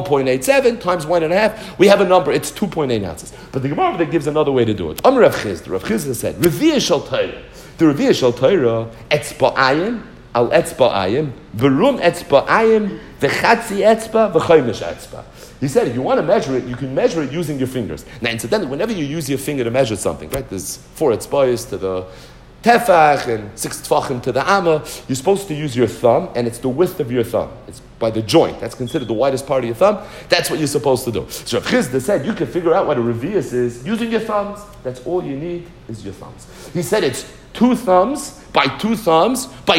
1.87 times 1.5. We have a number, it's 2.8 ounces. But the Gemara gives another way to do it. Rav Chizda said, Revi'ah shel Torah. The Revi'ah shel Torah, etzba'ayim, al etzba'ayim, v'rum etzba'ayim, v'chatzi etzba, v'choymish etzba. He said, if you want to measure it, you can measure it using your fingers. Now, incidentally, whenever you use your finger to measure something, right, there's 4 etzba'is to the tefach and 6 tefachim to the amma, you're supposed to use your thumb, and it's the width of your thumb. It's by the joint. That's considered the widest part of your thumb. That's what you're supposed to do. So Rav Chizda said you can figure out what a revius is using your thumbs. That's all you need is your thumbs. He said it's 2 thumbs by 2 thumbs by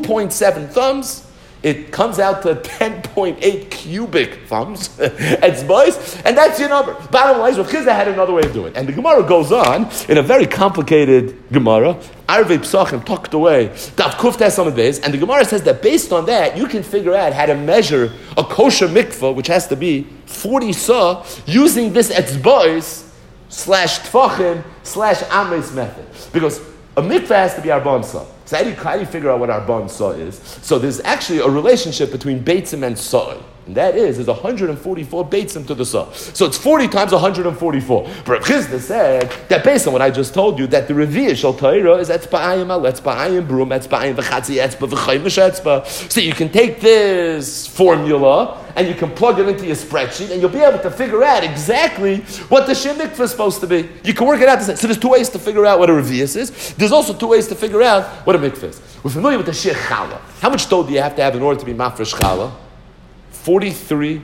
2.7 thumbs. It comes out to 10.8 cubic thumbs. It's boys, and that's your number. Bottom line is, Rav Chizda had another way of doing it. And the Gemara goes on in a very complicated Gemara, Arvei Pesachim tucked away, Daf Kuf Tes Amud Beis, and the Gemara says that based on that, you can figure out how to measure a kosher mikvah, which has to be 40 sa, using this etzbois / tfachim / ames method. Because a mikvah has to be arbon sa. So how do you figure out what arbon sa is? So there's actually a relationship between beitzim and sa'il. And that is, there's 144 beitzim to the sa. So it's 40 times 144. But Rav Chizda said that based on what I just told you, that the Revi'ah shel Torah is etzba'ayim al etzba'ayim brum etzba'ayim v'chatzi etzba v'chaymish etzba. So you can take this formula and you can plug it into your spreadsheet and you'll be able to figure out exactly what the Shem Mikvah is supposed to be. You can work it out. So there's 2 ways to figure out what a Revi'ah is. There's also 2 ways to figure out what a Mikvah is. We're familiar with the Shir Chala. How much dough do you have to have in order to be Mafresh Chala? 43.2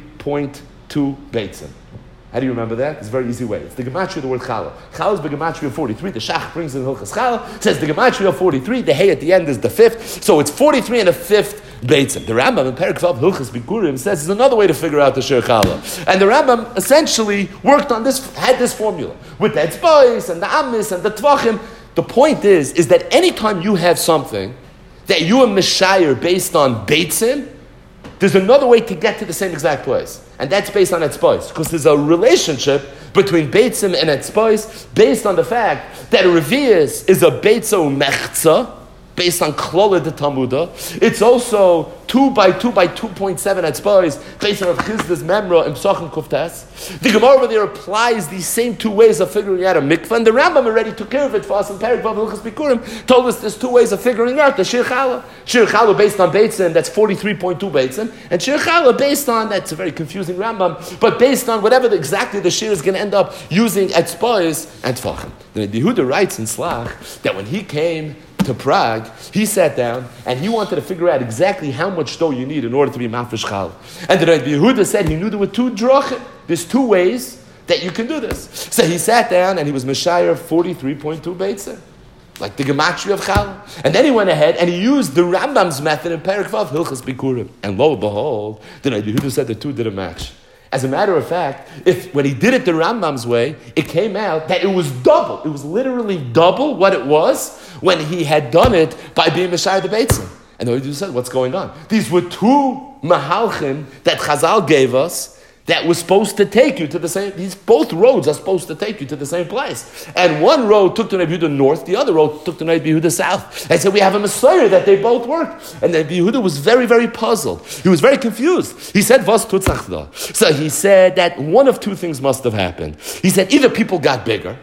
beitzim. How do you remember that? It's a very easy way. It's the gematria of the word challah. Challah is the gematria of 43. The Shach brings in Hilchas Challah, says the gematria of 43. The hay at the end is the 5th. So it's 43 and a 5th beitzim. The Rambam in Perek Vav Hilchas Bikurim says there's another way to figure out the Shir Challah. And the Rambam essentially worked on this, had this formula with the etzbois and the amis and the tvachim. The point is that anytime you have something that you are meshayir based on beitzim, there's another way to get to the same exact place. And that's based on etzbois. Because there's a relationship between beitzim and etzbois based on the fact that a revius is a beitza umechza, based on klola de Talmuda. It's also 2 by 2 by 2.7 etzbois, based on Rav Chizda's memra in Pesachim Kuftas. The Gemara over there applies these same 2 ways of figuring out a mikvah, and the Rambam already took care of it for us in Perek Vav Hilchas Bikurim, told us there's 2 ways of figuring out the Shir Chala. Shir Chala based on beitzim, that's 43.2 beitzim, and Shir Chala based on, that's a very confusing Rambam, but based on whatever exactly the Shir is going to end up using etzbois and tfachim. The Yehuda writes in Slach that when he came to Prague, he sat down and he wanted to figure out exactly how much dough you need in order to be mafresh challah. And the Yehuda said he knew there were 2 drachim. There's 2 ways that you can do this. So he sat down and he was meshayir 43.2 beitzah, like the gematria of challah. And then he went ahead and he used the Rambam's method in Perek Vav Hilchas Bikurim. And lo and behold, the Yehuda said the 2 didn't match. As a matter of fact, when he did it the Rambam's way, it came out that it was double. It was literally double what it was when he had done it by being Meshayir the Beitzim. And the Yehuda said, what's going on? These were 2 mahalchim that Chazal gave us that was supposed to take you to the same, both roads are supposed to take you to the same place. And one road took to Rebbe Yehuda north, the other road took to Rebbe Yehuda south. They said, we have a Messiah that they both worked. And Rebbe Yehuda was very, very puzzled. He was very confused. He said, was tutzach da? So he said that one of 2 things must have happened. He said, either people got bigger,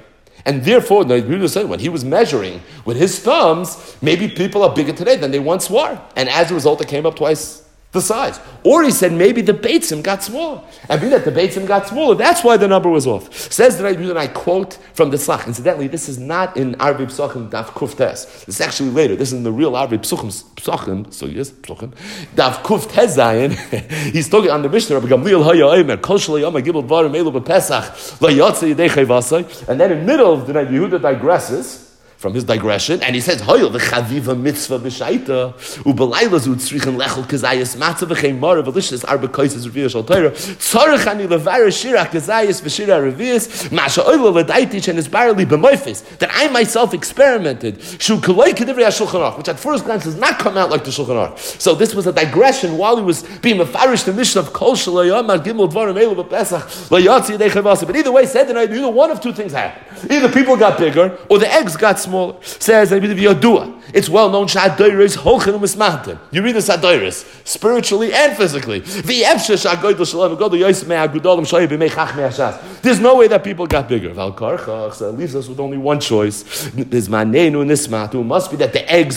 And therefore, when he was measuring with his thumbs, maybe people are bigger today than they once were. And as a result, it came up twice the size. Or he said maybe the beitzim got smaller. And being that the beitzim got smaller, that's why the number was off. Says the Rebbe, and I quote from the Slach. Incidentally, this is not in Arvei Psachim Daf Kuf Tes. This is actually later. This is in the real Arvei Psachim. So yes, Psachim. Daf Kuf Tes Zayin. He's talking on the Mishnah. Rabbi Gamliel Haya Omer Kol Shel Yom Gibel Dvarim Elu BePesach Lo Yotze Yidei Chayvasai. And then in the middle of the night, Yehuda digresses from his digression, and he says, "Hoyel the chaviva mitzvah b'shaita ubelayla zu tzrichen lechel kazayis matzah v'chein mara v'lishnes arba koises reviyah shal Torah tzarech ani levara shira kazayis v'shira reviyas masha oila l'daitich and is barely b'moifis that I myself experimented shu koloi kedivrei Shulchan Aruch, which at first glance does not come out like the Shulchan Aruch. So this was a digression while he was being mefarish the mission of kol shalayom al gimel dvarim elu b'pesach layatzi yidei chayvasa. But either way, said the night, either one of two things happened: either people got bigger or the eggs got smaller. Says it's well known you read the Sadairis spiritually and physically. There's no way that people got bigger. So it leaves us with only one choice. It must be that the eggs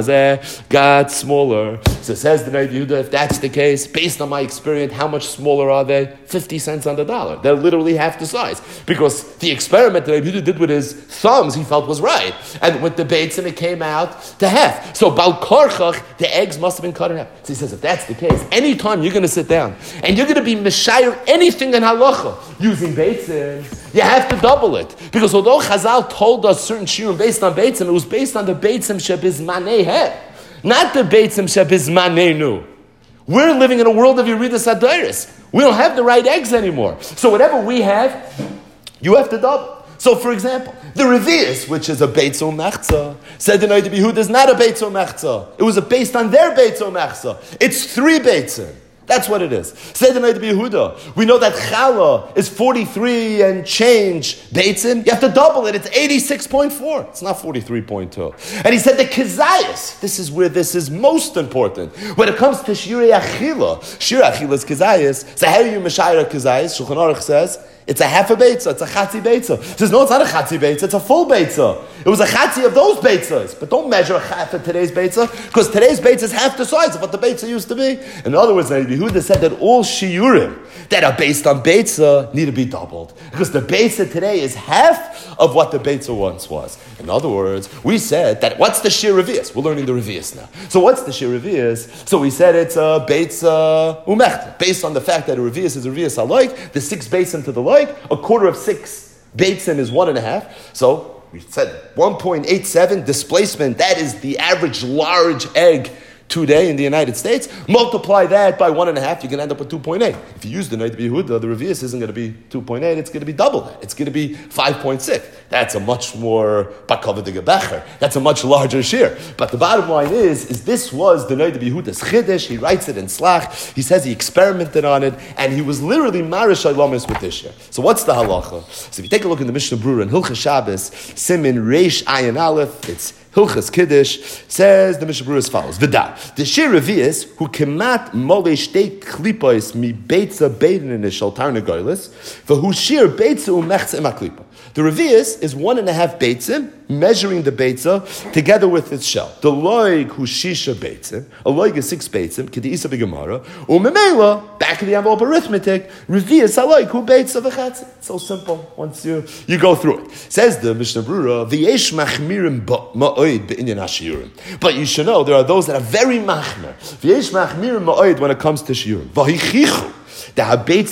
got smaller. So says the Rebbe Yehuda, if that's the case, based on my experience, how much smaller are they? 50 cents on the dollar. They're literally half the size. Because the experiment that Rebbe Yehuda did with his thumbs, he felt was right. And with the beitzim, it came out to half. So Bal Korchach, the eggs must have been cut in half. So he says, if that's the case, anytime you're going to sit down and you're going to be meshayir anything in halacha using beitzim, you have to double it. Because although Chazal told us certain shiurim based on beitzim, it was based on the beitzim shebizmanei heh, not the beitzim shebizmaneinu. We're living in a world of Yeridas Hadairis. We don't have the right eggs anymore. So whatever we have, you have to double. So, for example, the Revius, which is a Beitzol Mechza, said the Noid Yehuda is not a Beitzol Mechza. It was based on their Beitzol Mechza. It's 3 Beitzim. That's what it is. Said the Noid Yehuda. We know that Chala is 43 and change Beitzim. You have to double it. It's 86.4. It's not 43.2. And he said the Kizayas. This is where this is most important. When it comes to Shirei Achila is Kizayas. So how do you Meshayra Kizayas? Shulchan Aruch says, it's a half a beitza, it's a chatzi beitza. He says, no, it's not a chatzi beitza, it's a full beitza. It was a chatzi of those beitzas. But don't measure a half of today's beitza, because today's beitza is half the size of what the beitza used to be. In other words, Yehuda said that all shiurim that are based on beitza need to be doubled. Because the beitza today is half of what the beitza once was. In other words, we said that, what's the shir revius? We're learning the revius now. So what's the shir revius? So we said it's a beitza umechta, based on the fact that a revius is a revius alike, the 6 beitzim to the like, a quarter of 6 beitzim is 1.5. So we said 1.87 displacement, that is the average large egg today in the United States. Multiply that by 1.5, you can end up with 2.8. If you use the Noid Yehuda, the Revius isn't going to be 2.8, it's going to be double that. It's going to be 5.6. That's a much more bakava de gebecher. That's a much larger share. But the bottom line is this was the Noid Yehuda's chiddush. He writes it in Slach. He says he experimented on it, and he was literally marish alamis with this share. So what's the halacha? So if you take a look in the Mishnah Brura in Hilchas Shabbos, Simin Reish Ayin Aleph, it's Hilchas Kiddush, says the Mishnah Brura as follows: V'da, the shir revius who kemat mole shtei klipos mi beitza beidin inishal tarnagoylis, v'hu shir beitza umechza imaklipa. The revius is 1.5 beitzim, measuring the beitza together with its shell. The loig hu shisha beitzim, a loig is 6 beitzim, k'di isa b'gemara, umemela, back of the envelope arithmetic, revius a loig hu beitza v'chatzi. It's so simple once you go through it. Says the Mishnah Brura, v'yesh machmirim ma'oid be'inyan ha'shiurim. But you should know, there are those that are very machmer. V'yesh machmirim ma'oid when it comes to shiurim. V'hichichu. That the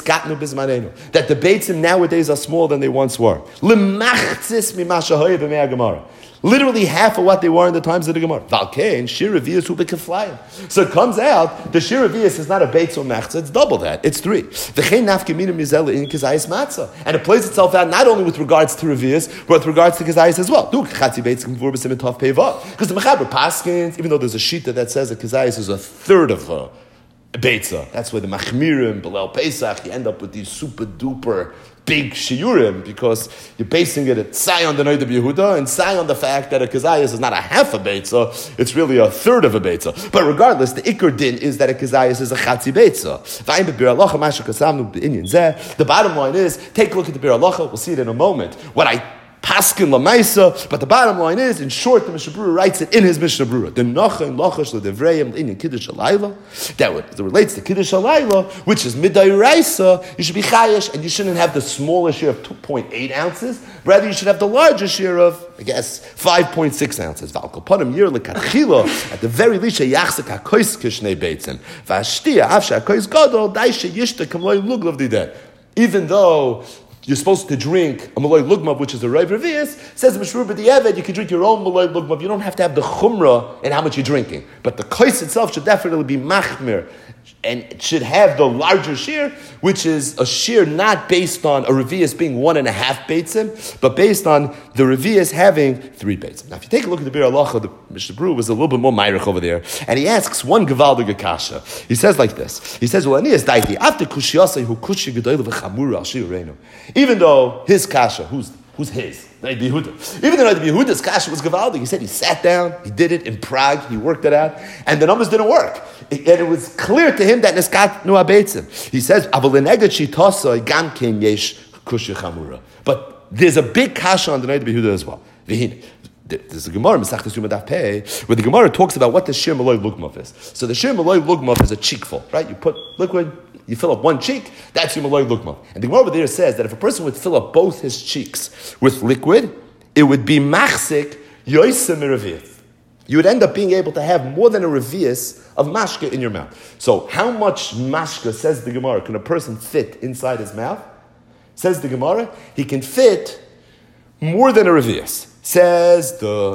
beitzim nowadays are smaller than they once were. Literally half of what they were in the times of the Gemara. So it comes out, the shir revius is not a beitz or mechza, it's double that. It's 3. And it plays itself out not only with regards to revius, but with regards to kazayis as well. Because the Mechaber Paskins, even though there's a shita that says that kazayis is a third of a beitza. That's where the machmirim, Belel Pesach, you end up with these super duper big shiurim because you're basing it at Sai on the Noid Yehuda and Sai on the fact that a kazayas is not a half a beitza, it's really a third of a beitza. But regardless, the ikar din is that a kazayas is a chatzi beitza. The bottom line is, take a look at the Bir Halacha, we'll see it in a moment. What I Paskin Lamaisa. But the bottom line is, in short, the Mishnah Berurah writes it in his Mishnah Berurah. The Nacha and Lachash L'Devrayim L'Inyan Kiddush Halayla. That relates to Kiddush Halayla, which is Midday Raisa. You should be chayash, and you shouldn't have the smaller share of 2.8 ounces. Rather, you should have the larger share of, I guess, 5.6 ounces. V'alkopanim yir lekatchila. At the very least, yachzik hakois kishnei beitzim. V'ashtia avsha hakois gadol daisha yishta kamloi luglav dideh. Even though you're supposed to drink a malay lugmav, which is a Rav Revius, says the Mishmur B'di'evet, you can drink your own malay lugmav. You don't have to have the chumrah in how much you're drinking. But the kois itself should definitely be machmir, and it should have the larger shear, which is a shear not based on a Revius being 1.5 beitzim, but based on the Revius having 3 beitzim. Now, if you take a look at the Bir Halacha, the Mishnah Berurah was a little bit more myrich over there, and he asks one gevaldige kasha. He says like this. He says, "Well, Anias daiti after kushiyasei hu kushi gedoyle v'chamura al shiureinu." Even though his kasha, who's his? Rabbi Yehuda. Even though Rabbi Yehuda's kasha was gevaldig, he said he sat down, he did it in Prague, he worked it out, and the numbers didn't work. And it was clear to him that niskat nu abeitzim. He says, "Avaleneged shitosai gam ken yesh kushi chamura." But there's a big kasha on the Rabbi Yehuda as well. There's a Gemara, Masechtas Yuma Daf Pei, where the Gemara talks about what the shir maloi lugmav is. So the shir maloi lugmav is a cheekful, right? You put liquid, you fill up one cheek, that's your maloi lugmav. And the Gemara over there says that if a person would fill up both his cheeks with liquid, it would be machzik yoisem miraviv. You would end up being able to have more than a revius of mashka in your mouth. So how much mashka, says the Gemara, can a person fit inside his mouth? Says the Gemara, he can fit more than a revius. Says the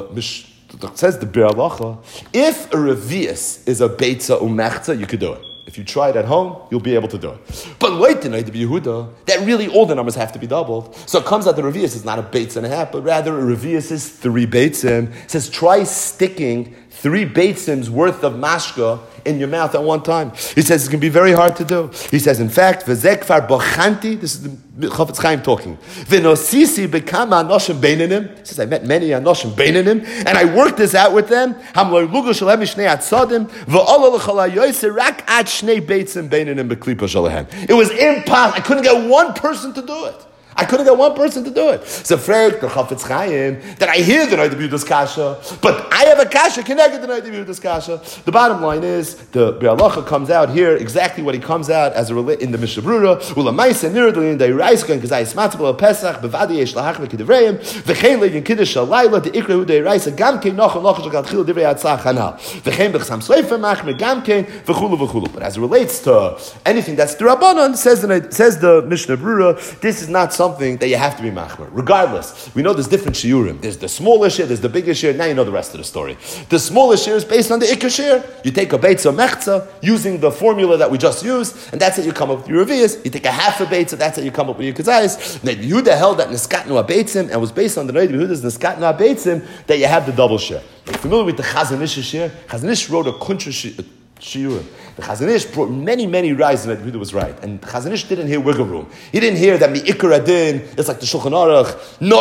Bir Halacha, if a revius is a beitza umechza, you could do it. If you try it at home, you'll be able to do it. But late tonight, the Yehuda, that really all the numbers have to be doubled. So it comes out the revius is not a beitza and a half, but rather a revius is 3 beitzim. It says try sticking 3 beitzim's worth of mashka in your mouth at one time. He says it's going to be very hard to do. He says, in fact, v'zekvar bochanti, this is the Chafetz Chaim talking, v'nosisi bekama anoshim beinanim. He says, I met many anoshim beinanim, and I worked this out with them. Hamlo lugo shalem shnei atzadim, v'ola l'chala yoyse rak ad shnei beitzim beinanim beklipa shalahem. It was impossible. I couldn't get one person to do it. I couldn't get one person to do it. So, Frek, the Chafetz Chaim, that I hear the Noida B'Yehuda's kasha, but I have a kasha connected to the Noida B'Yehuda's kasha. The bottom line is, the Bir Halacha comes out here, exactly what he comes out as a in the Mishnah Berurah, Ula Maisa Nirdli in the Reiskan, Kazai Smatzabel Pesach, Bevadi Yesh Lahach V'Kidevreim, V'chein Legin Kiddush Shalayla, the Ikra Hudei Reisa, Gamkein Nochel Nochel Shakal Chil Divrei Atzach Hanal, V'chein B'chsam Sleifer Machme, Gamkein, V'chulu V'chulu. But as it relates to anything that's the Rabbanon, says the Mishnah Berurah, this is not something that you have to be machmer. Regardless, we know there's different shiurim. There's the smaller share, there's the bigger share. Now you know the rest of the story. The smaller share is based on the ikar share. You take a beitza mechza using the formula that we just used, and that's how you come up with your revius. You take a half a beitza, that's how you come up with your kazayis. Now Yehuda held that niskatnu abeitzim and was based on the Noida B'Yehuda's niskatnu abeitzim that you have the double share. Are you familiar with the Chazon Ish share? Chazon Ish wrote a kuntra shiurim. The Chazon Ish brought many rises that Yehuda was right. And Chazon Ish didn't hear wiggle room. He didn't hear that mi'ikar adin, it's like the Shulchan Aruch,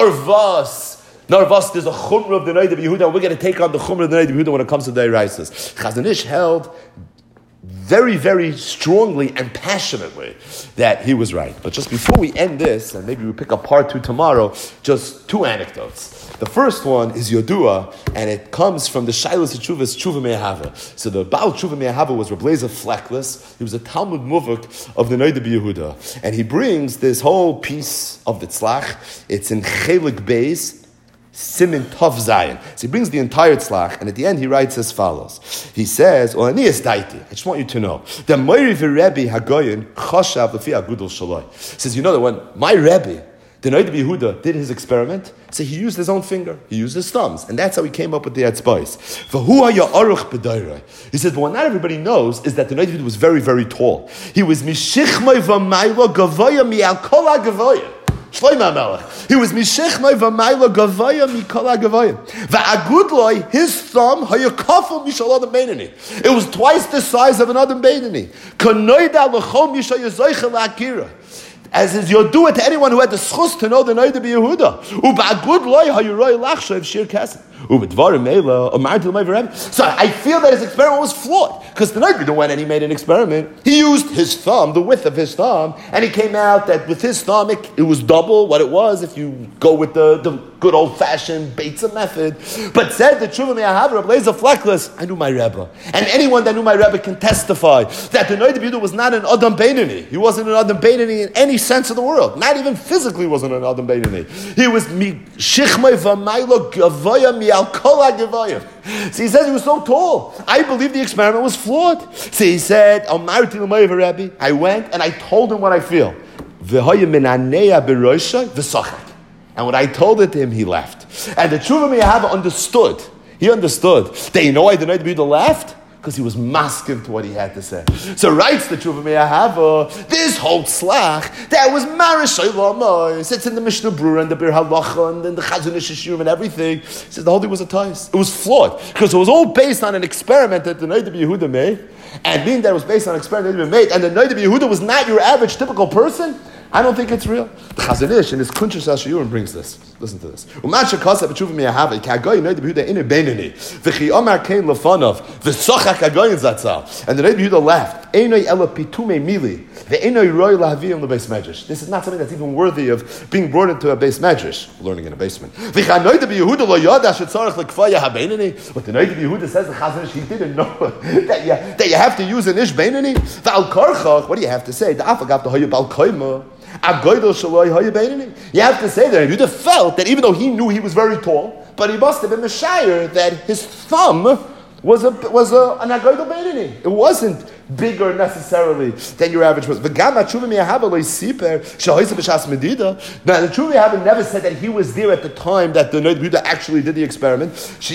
Narvas, there's a chumrah of the Noida B'Yehuda, and we're going to take on the chumrah of the Noida B'Yehuda when it comes to the Rises. Chazon Ish held very strongly and passionately that he was right. But just before we end this, and maybe we pick up part 2 tomorrow, just 2 anecdotes. The first one is Yodua, and it comes from the Shailas Tshuvas Tshuva Me'ahava. So the Baal Tshuva Me'ahava was Reb Lezer Fleckless. He was a Talmud Muvuk of the Noida B'Yehuda. And he brings this whole piece of the Tzlach. It's in Chelik Beis, Simin Tov Zayin. So he brings the entire tzlach, and at the end he writes as follows. He says, I just want you to know, the Moiri v'Rebbe Hagoyin Choshav L'fi Agudol Shaloi. Says, you know that when my Rebbe, the Noida B'Yehuda, did his experiment, so he used his own finger, he used his thumbs, and that's how he came up with the etzbais. He says, but what not everybody knows is that the Noida B'Yehuda was very tall. He was Mishichmai v'Mayla Gavoya Mi'al Kol HaGavoya. Shlomo Melech. He was Mishichmai v'Mayla Gavoya Mikol HaGavoya. Va'agudloi, his thumb, hayakafel mishal adam beinani. It was twice the size of an adam beinani. Kanoida l'chom yishayazoicha la'akira. as is Yodua to anyone who had the schus to know the Noda B'Yehuda. U'ba'agud loy ha'yuroi lachshav shir kesed. So I feel that his experiment was flawed, because the Noda when he made an experiment, he used his thumb, the width of his thumb, and he came out that with his thumb it was double what it was if you go with the good old-fashioned Beitza method. But said the Tshuva Me'ahav, Blazer Fleckless, I knew my Rebbe. And anyone that knew my Rebbe can testify that the Noda B'Yehuda was not an Adam Beinani. He wasn't an Adam Beinani in any sense of the world. Not even physically wasn't an Adam Beinani. He was Shichmei V'maylo Gavoya Mi'al Kol HaGavoyim. So he says he was so tall. I believe the experiment was flawed. So he said, I went and I told him what I feel. And when I told it to him, he laughed. And the Tshuva Me'ahav understood. He understood that you know why the Noda B'Yehuda laughed? Because he was masking to what he had to say. So writes the Tshuva Me'ahav, this whole slach, that was Marish Shaylamois. It's in the Mishnah Brura and the Bir Halacha and the Chazon Ish Yishurim and everything. He says the whole thing was a tais. It was flawed. Because it was all based on an experiment that the Noda B'Yehuda made. And being that it was based on an experiment that had been made, and the Noda B'Yehuda was not your average typical person, I don't think it's real. The Chazon Ish in his Kuntres HaShiyurim brings this. Listen to this. U'masha kasav b'tshuva mi'ahavei k'agoyin Noda B'Yehuda inu beinani v'chi omar kein lefanov v'sochak agoyin zatzal. And the Noda B'Yehuda laughed. Einoi ela pitume mili ve'einoi roi lahaviyim lebeis medrash. This is not something that's even worthy of being brought into a beis medrash, learning in a basement. V'cha Noda B'Yehuda lo yada shetzarech l'kfaya habeinani. What the Noda B'Yehuda says, the Chazon Ish, he didn't know that you have to use an ish beinani. V'al karchach, what do you have to say? The afagav the hoyu bal koima. You have to say that Yehuda felt that even though he knew he was very tall, but he must have been Meshayir that his thumb was an Agoydol Beinani. It wasn't bigger necessarily than your average person. Now, the Tshuva Me'ahav never said that he was there at the time that the Noda B'Yehuda actually did the experiment.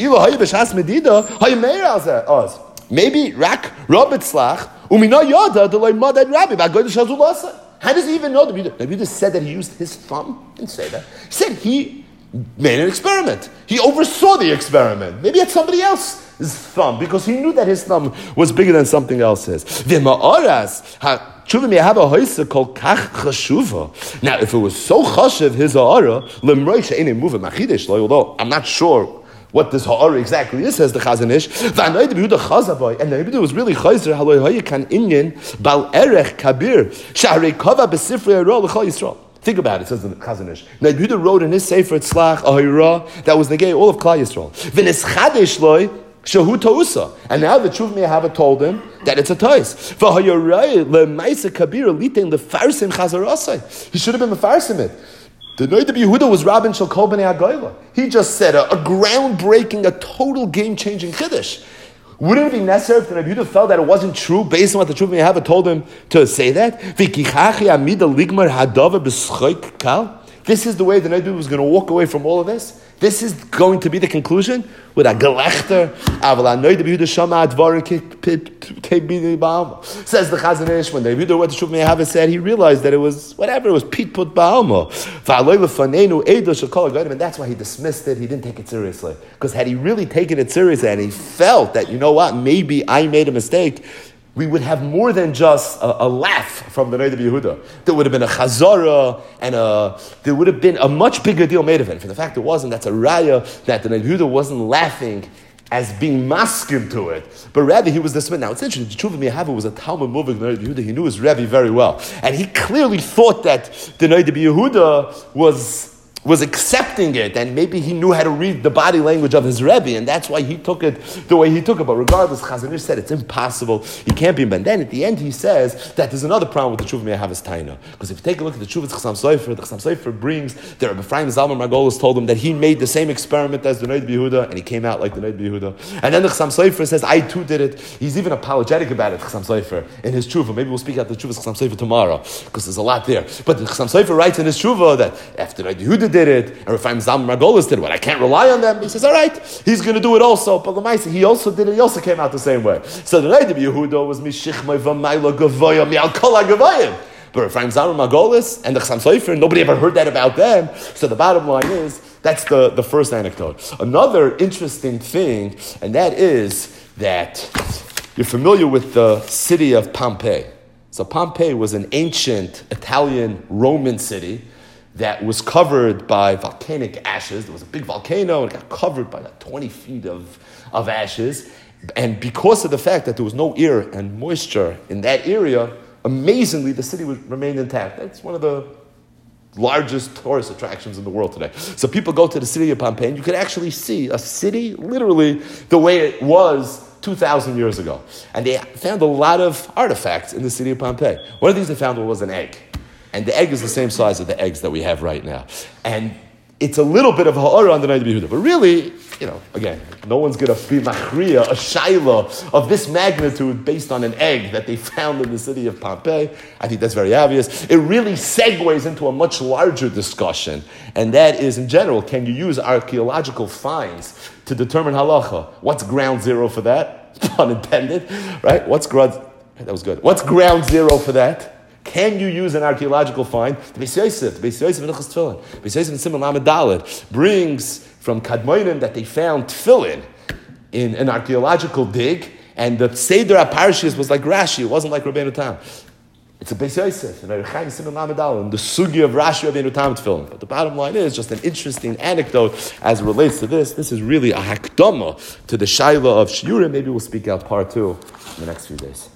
Maybe Rak Robitzlach Umina Yoda the Loy Madad Rabbi Agoydol Shazulasa. How does he even know? The B'Yehuda said that he used his thumb. He didn't say that. He said he made an experiment. He oversaw the experiment. Maybe it's somebody else's thumb, because he knew that his thumb was bigger than something else's. Now, if it was so chashiv, his ha'ara, although I'm not sure what this ha'ara exactly is, says the Chazon Ish. And the Noda was really chayzer haloi haya kan inyan bal erech kabir shahrei kava besifrei ha'ara l'chol Yisrael. Think about it, says the Chazon Ish. Noda B'Yehuda wrote in his Sefer Tzlach a ha'ara that was negay all of Klal Yisrael. V'nischadesh loy shehu ta'usa. And now the Tshuva Me'ahav told him that it's a tois. V'ha'yarei le'maisa kabir litein lefarsim chazarasai. He should have been lefarsim it. The Noda B'Yehuda was Rabban Shel Kol Bnei HaGoyla. He just said a groundbreaking, a total game-changing Kiddush. Wouldn't it be necessary if the Noda B'Yehuda felt that it wasn't true based on what the Tshuva Me'ahav told him to say that? This is the way the Noda B'Yehuda was going to walk away from all of this? This is going to be the conclusion? With a gelechter, says the Chazon Ish, when the Yehuda what the Tshuva Me'ahav said, he realized that it was whatever, it was pit put ba'alma. And that's why he dismissed it. He didn't take it seriously, because had he really taken it seriously and he felt that, you know what, maybe I made a mistake, we would have more than just a laugh from the Noda B'Yehuda. There would have been a chazara, and there would have been a much bigger deal made of it. For the fact it wasn't, that's a raya that the Noda B'Yehuda wasn't laughing as being maskim to it, but rather he was dismissed. Now it's interesting, the Tshuva Me'ahav was a Talmud Muvik Noda B'Yehuda. He knew his Rebbe very well, and he clearly thought that the Noda B'Yehuda was accepting it, and maybe he knew how to read the body language of his Rebbe, and that's why he took it the way he took it. But regardless, Chazon Ish said it's impossible. He can't be. But then at the end he says that there's another problem with the Tshuva Me'ahav's Taina. Because if you take a look at the Tshuva Chasam Sofer, the Chasam Sofer brings that Rabbi Ephraim Zalman Margolis told him that he made the same experiment as the Noda B'Yehuda, and he came out like the Noda B'Yehuda. And then the Chasam Sofer says, I too did it. He's even apologetic about it, Chasam Sofer, in his Tshuva. Maybe we'll speak out the Tshuva Chasam Sofer tomorrow, because there's a lot there. But the Chasam Sofer writes in his Tshuva that after Noda B'Yehuda did it, and Rafaim Zalman Margolis did what? I can't rely on them. He says, all right, he's going to do it also. But Lamaisa, he also did it. He also came out the same way. So the Noda B'Yehuda was Mishichmei V'mayla Gavoya Mi'al Kol HaGavoyim. But Rafaim Zalman Margolis and the Chasam Sofer, nobody ever heard that about them. So the bottom line is, that's the first anecdote. Another interesting thing, and that is that you're familiar with the city of Pompeii. So Pompeii was an ancient Italian Roman city that was covered by volcanic ashes. There was a big volcano and it got covered by like 20 feet of ashes. And because of the fact that there was no air and moisture in that area, amazingly the city remained intact. That's one of the largest tourist attractions in the world today. So people go to the city of Pompeii and you could actually see a city literally the way it was 2,000 years ago. And they found a lot of artifacts in the city of Pompeii. One of the things they found was an egg. And the egg is the same size as the eggs that we have right now. And it's a little bit of ha'ara on the night of Yehuda. But really, again, no one's going to be machriya, a shaila of this magnitude based on an egg that they found in the city of Pompeii. I think that's very obvious. It really segues into a much larger discussion. And that is, in general, can you use archaeological finds to determine halacha? What's ground zero for that? Pun intended, right? That was good. What's ground zero for that? Can you use an archaeological find? The Beis Yosef in Hilchos Tefillin, Beis Yosef in Siman Lamed Daled brings from Kadmonim that they found tefillin in an archaeological dig, and the Seder HaParshiyos was like Rashi, it wasn't like Rabbeinu Tam. It's a Beis Yosef, and Siman Lamed Daled, and the sugi of Rashi Rabbeinu Tam tefillin. But the bottom line is just an interesting anecdote as it relates to this. This is really a hakdama to the shaila of shiurim. Maybe we'll speak out part 2 in the next few days.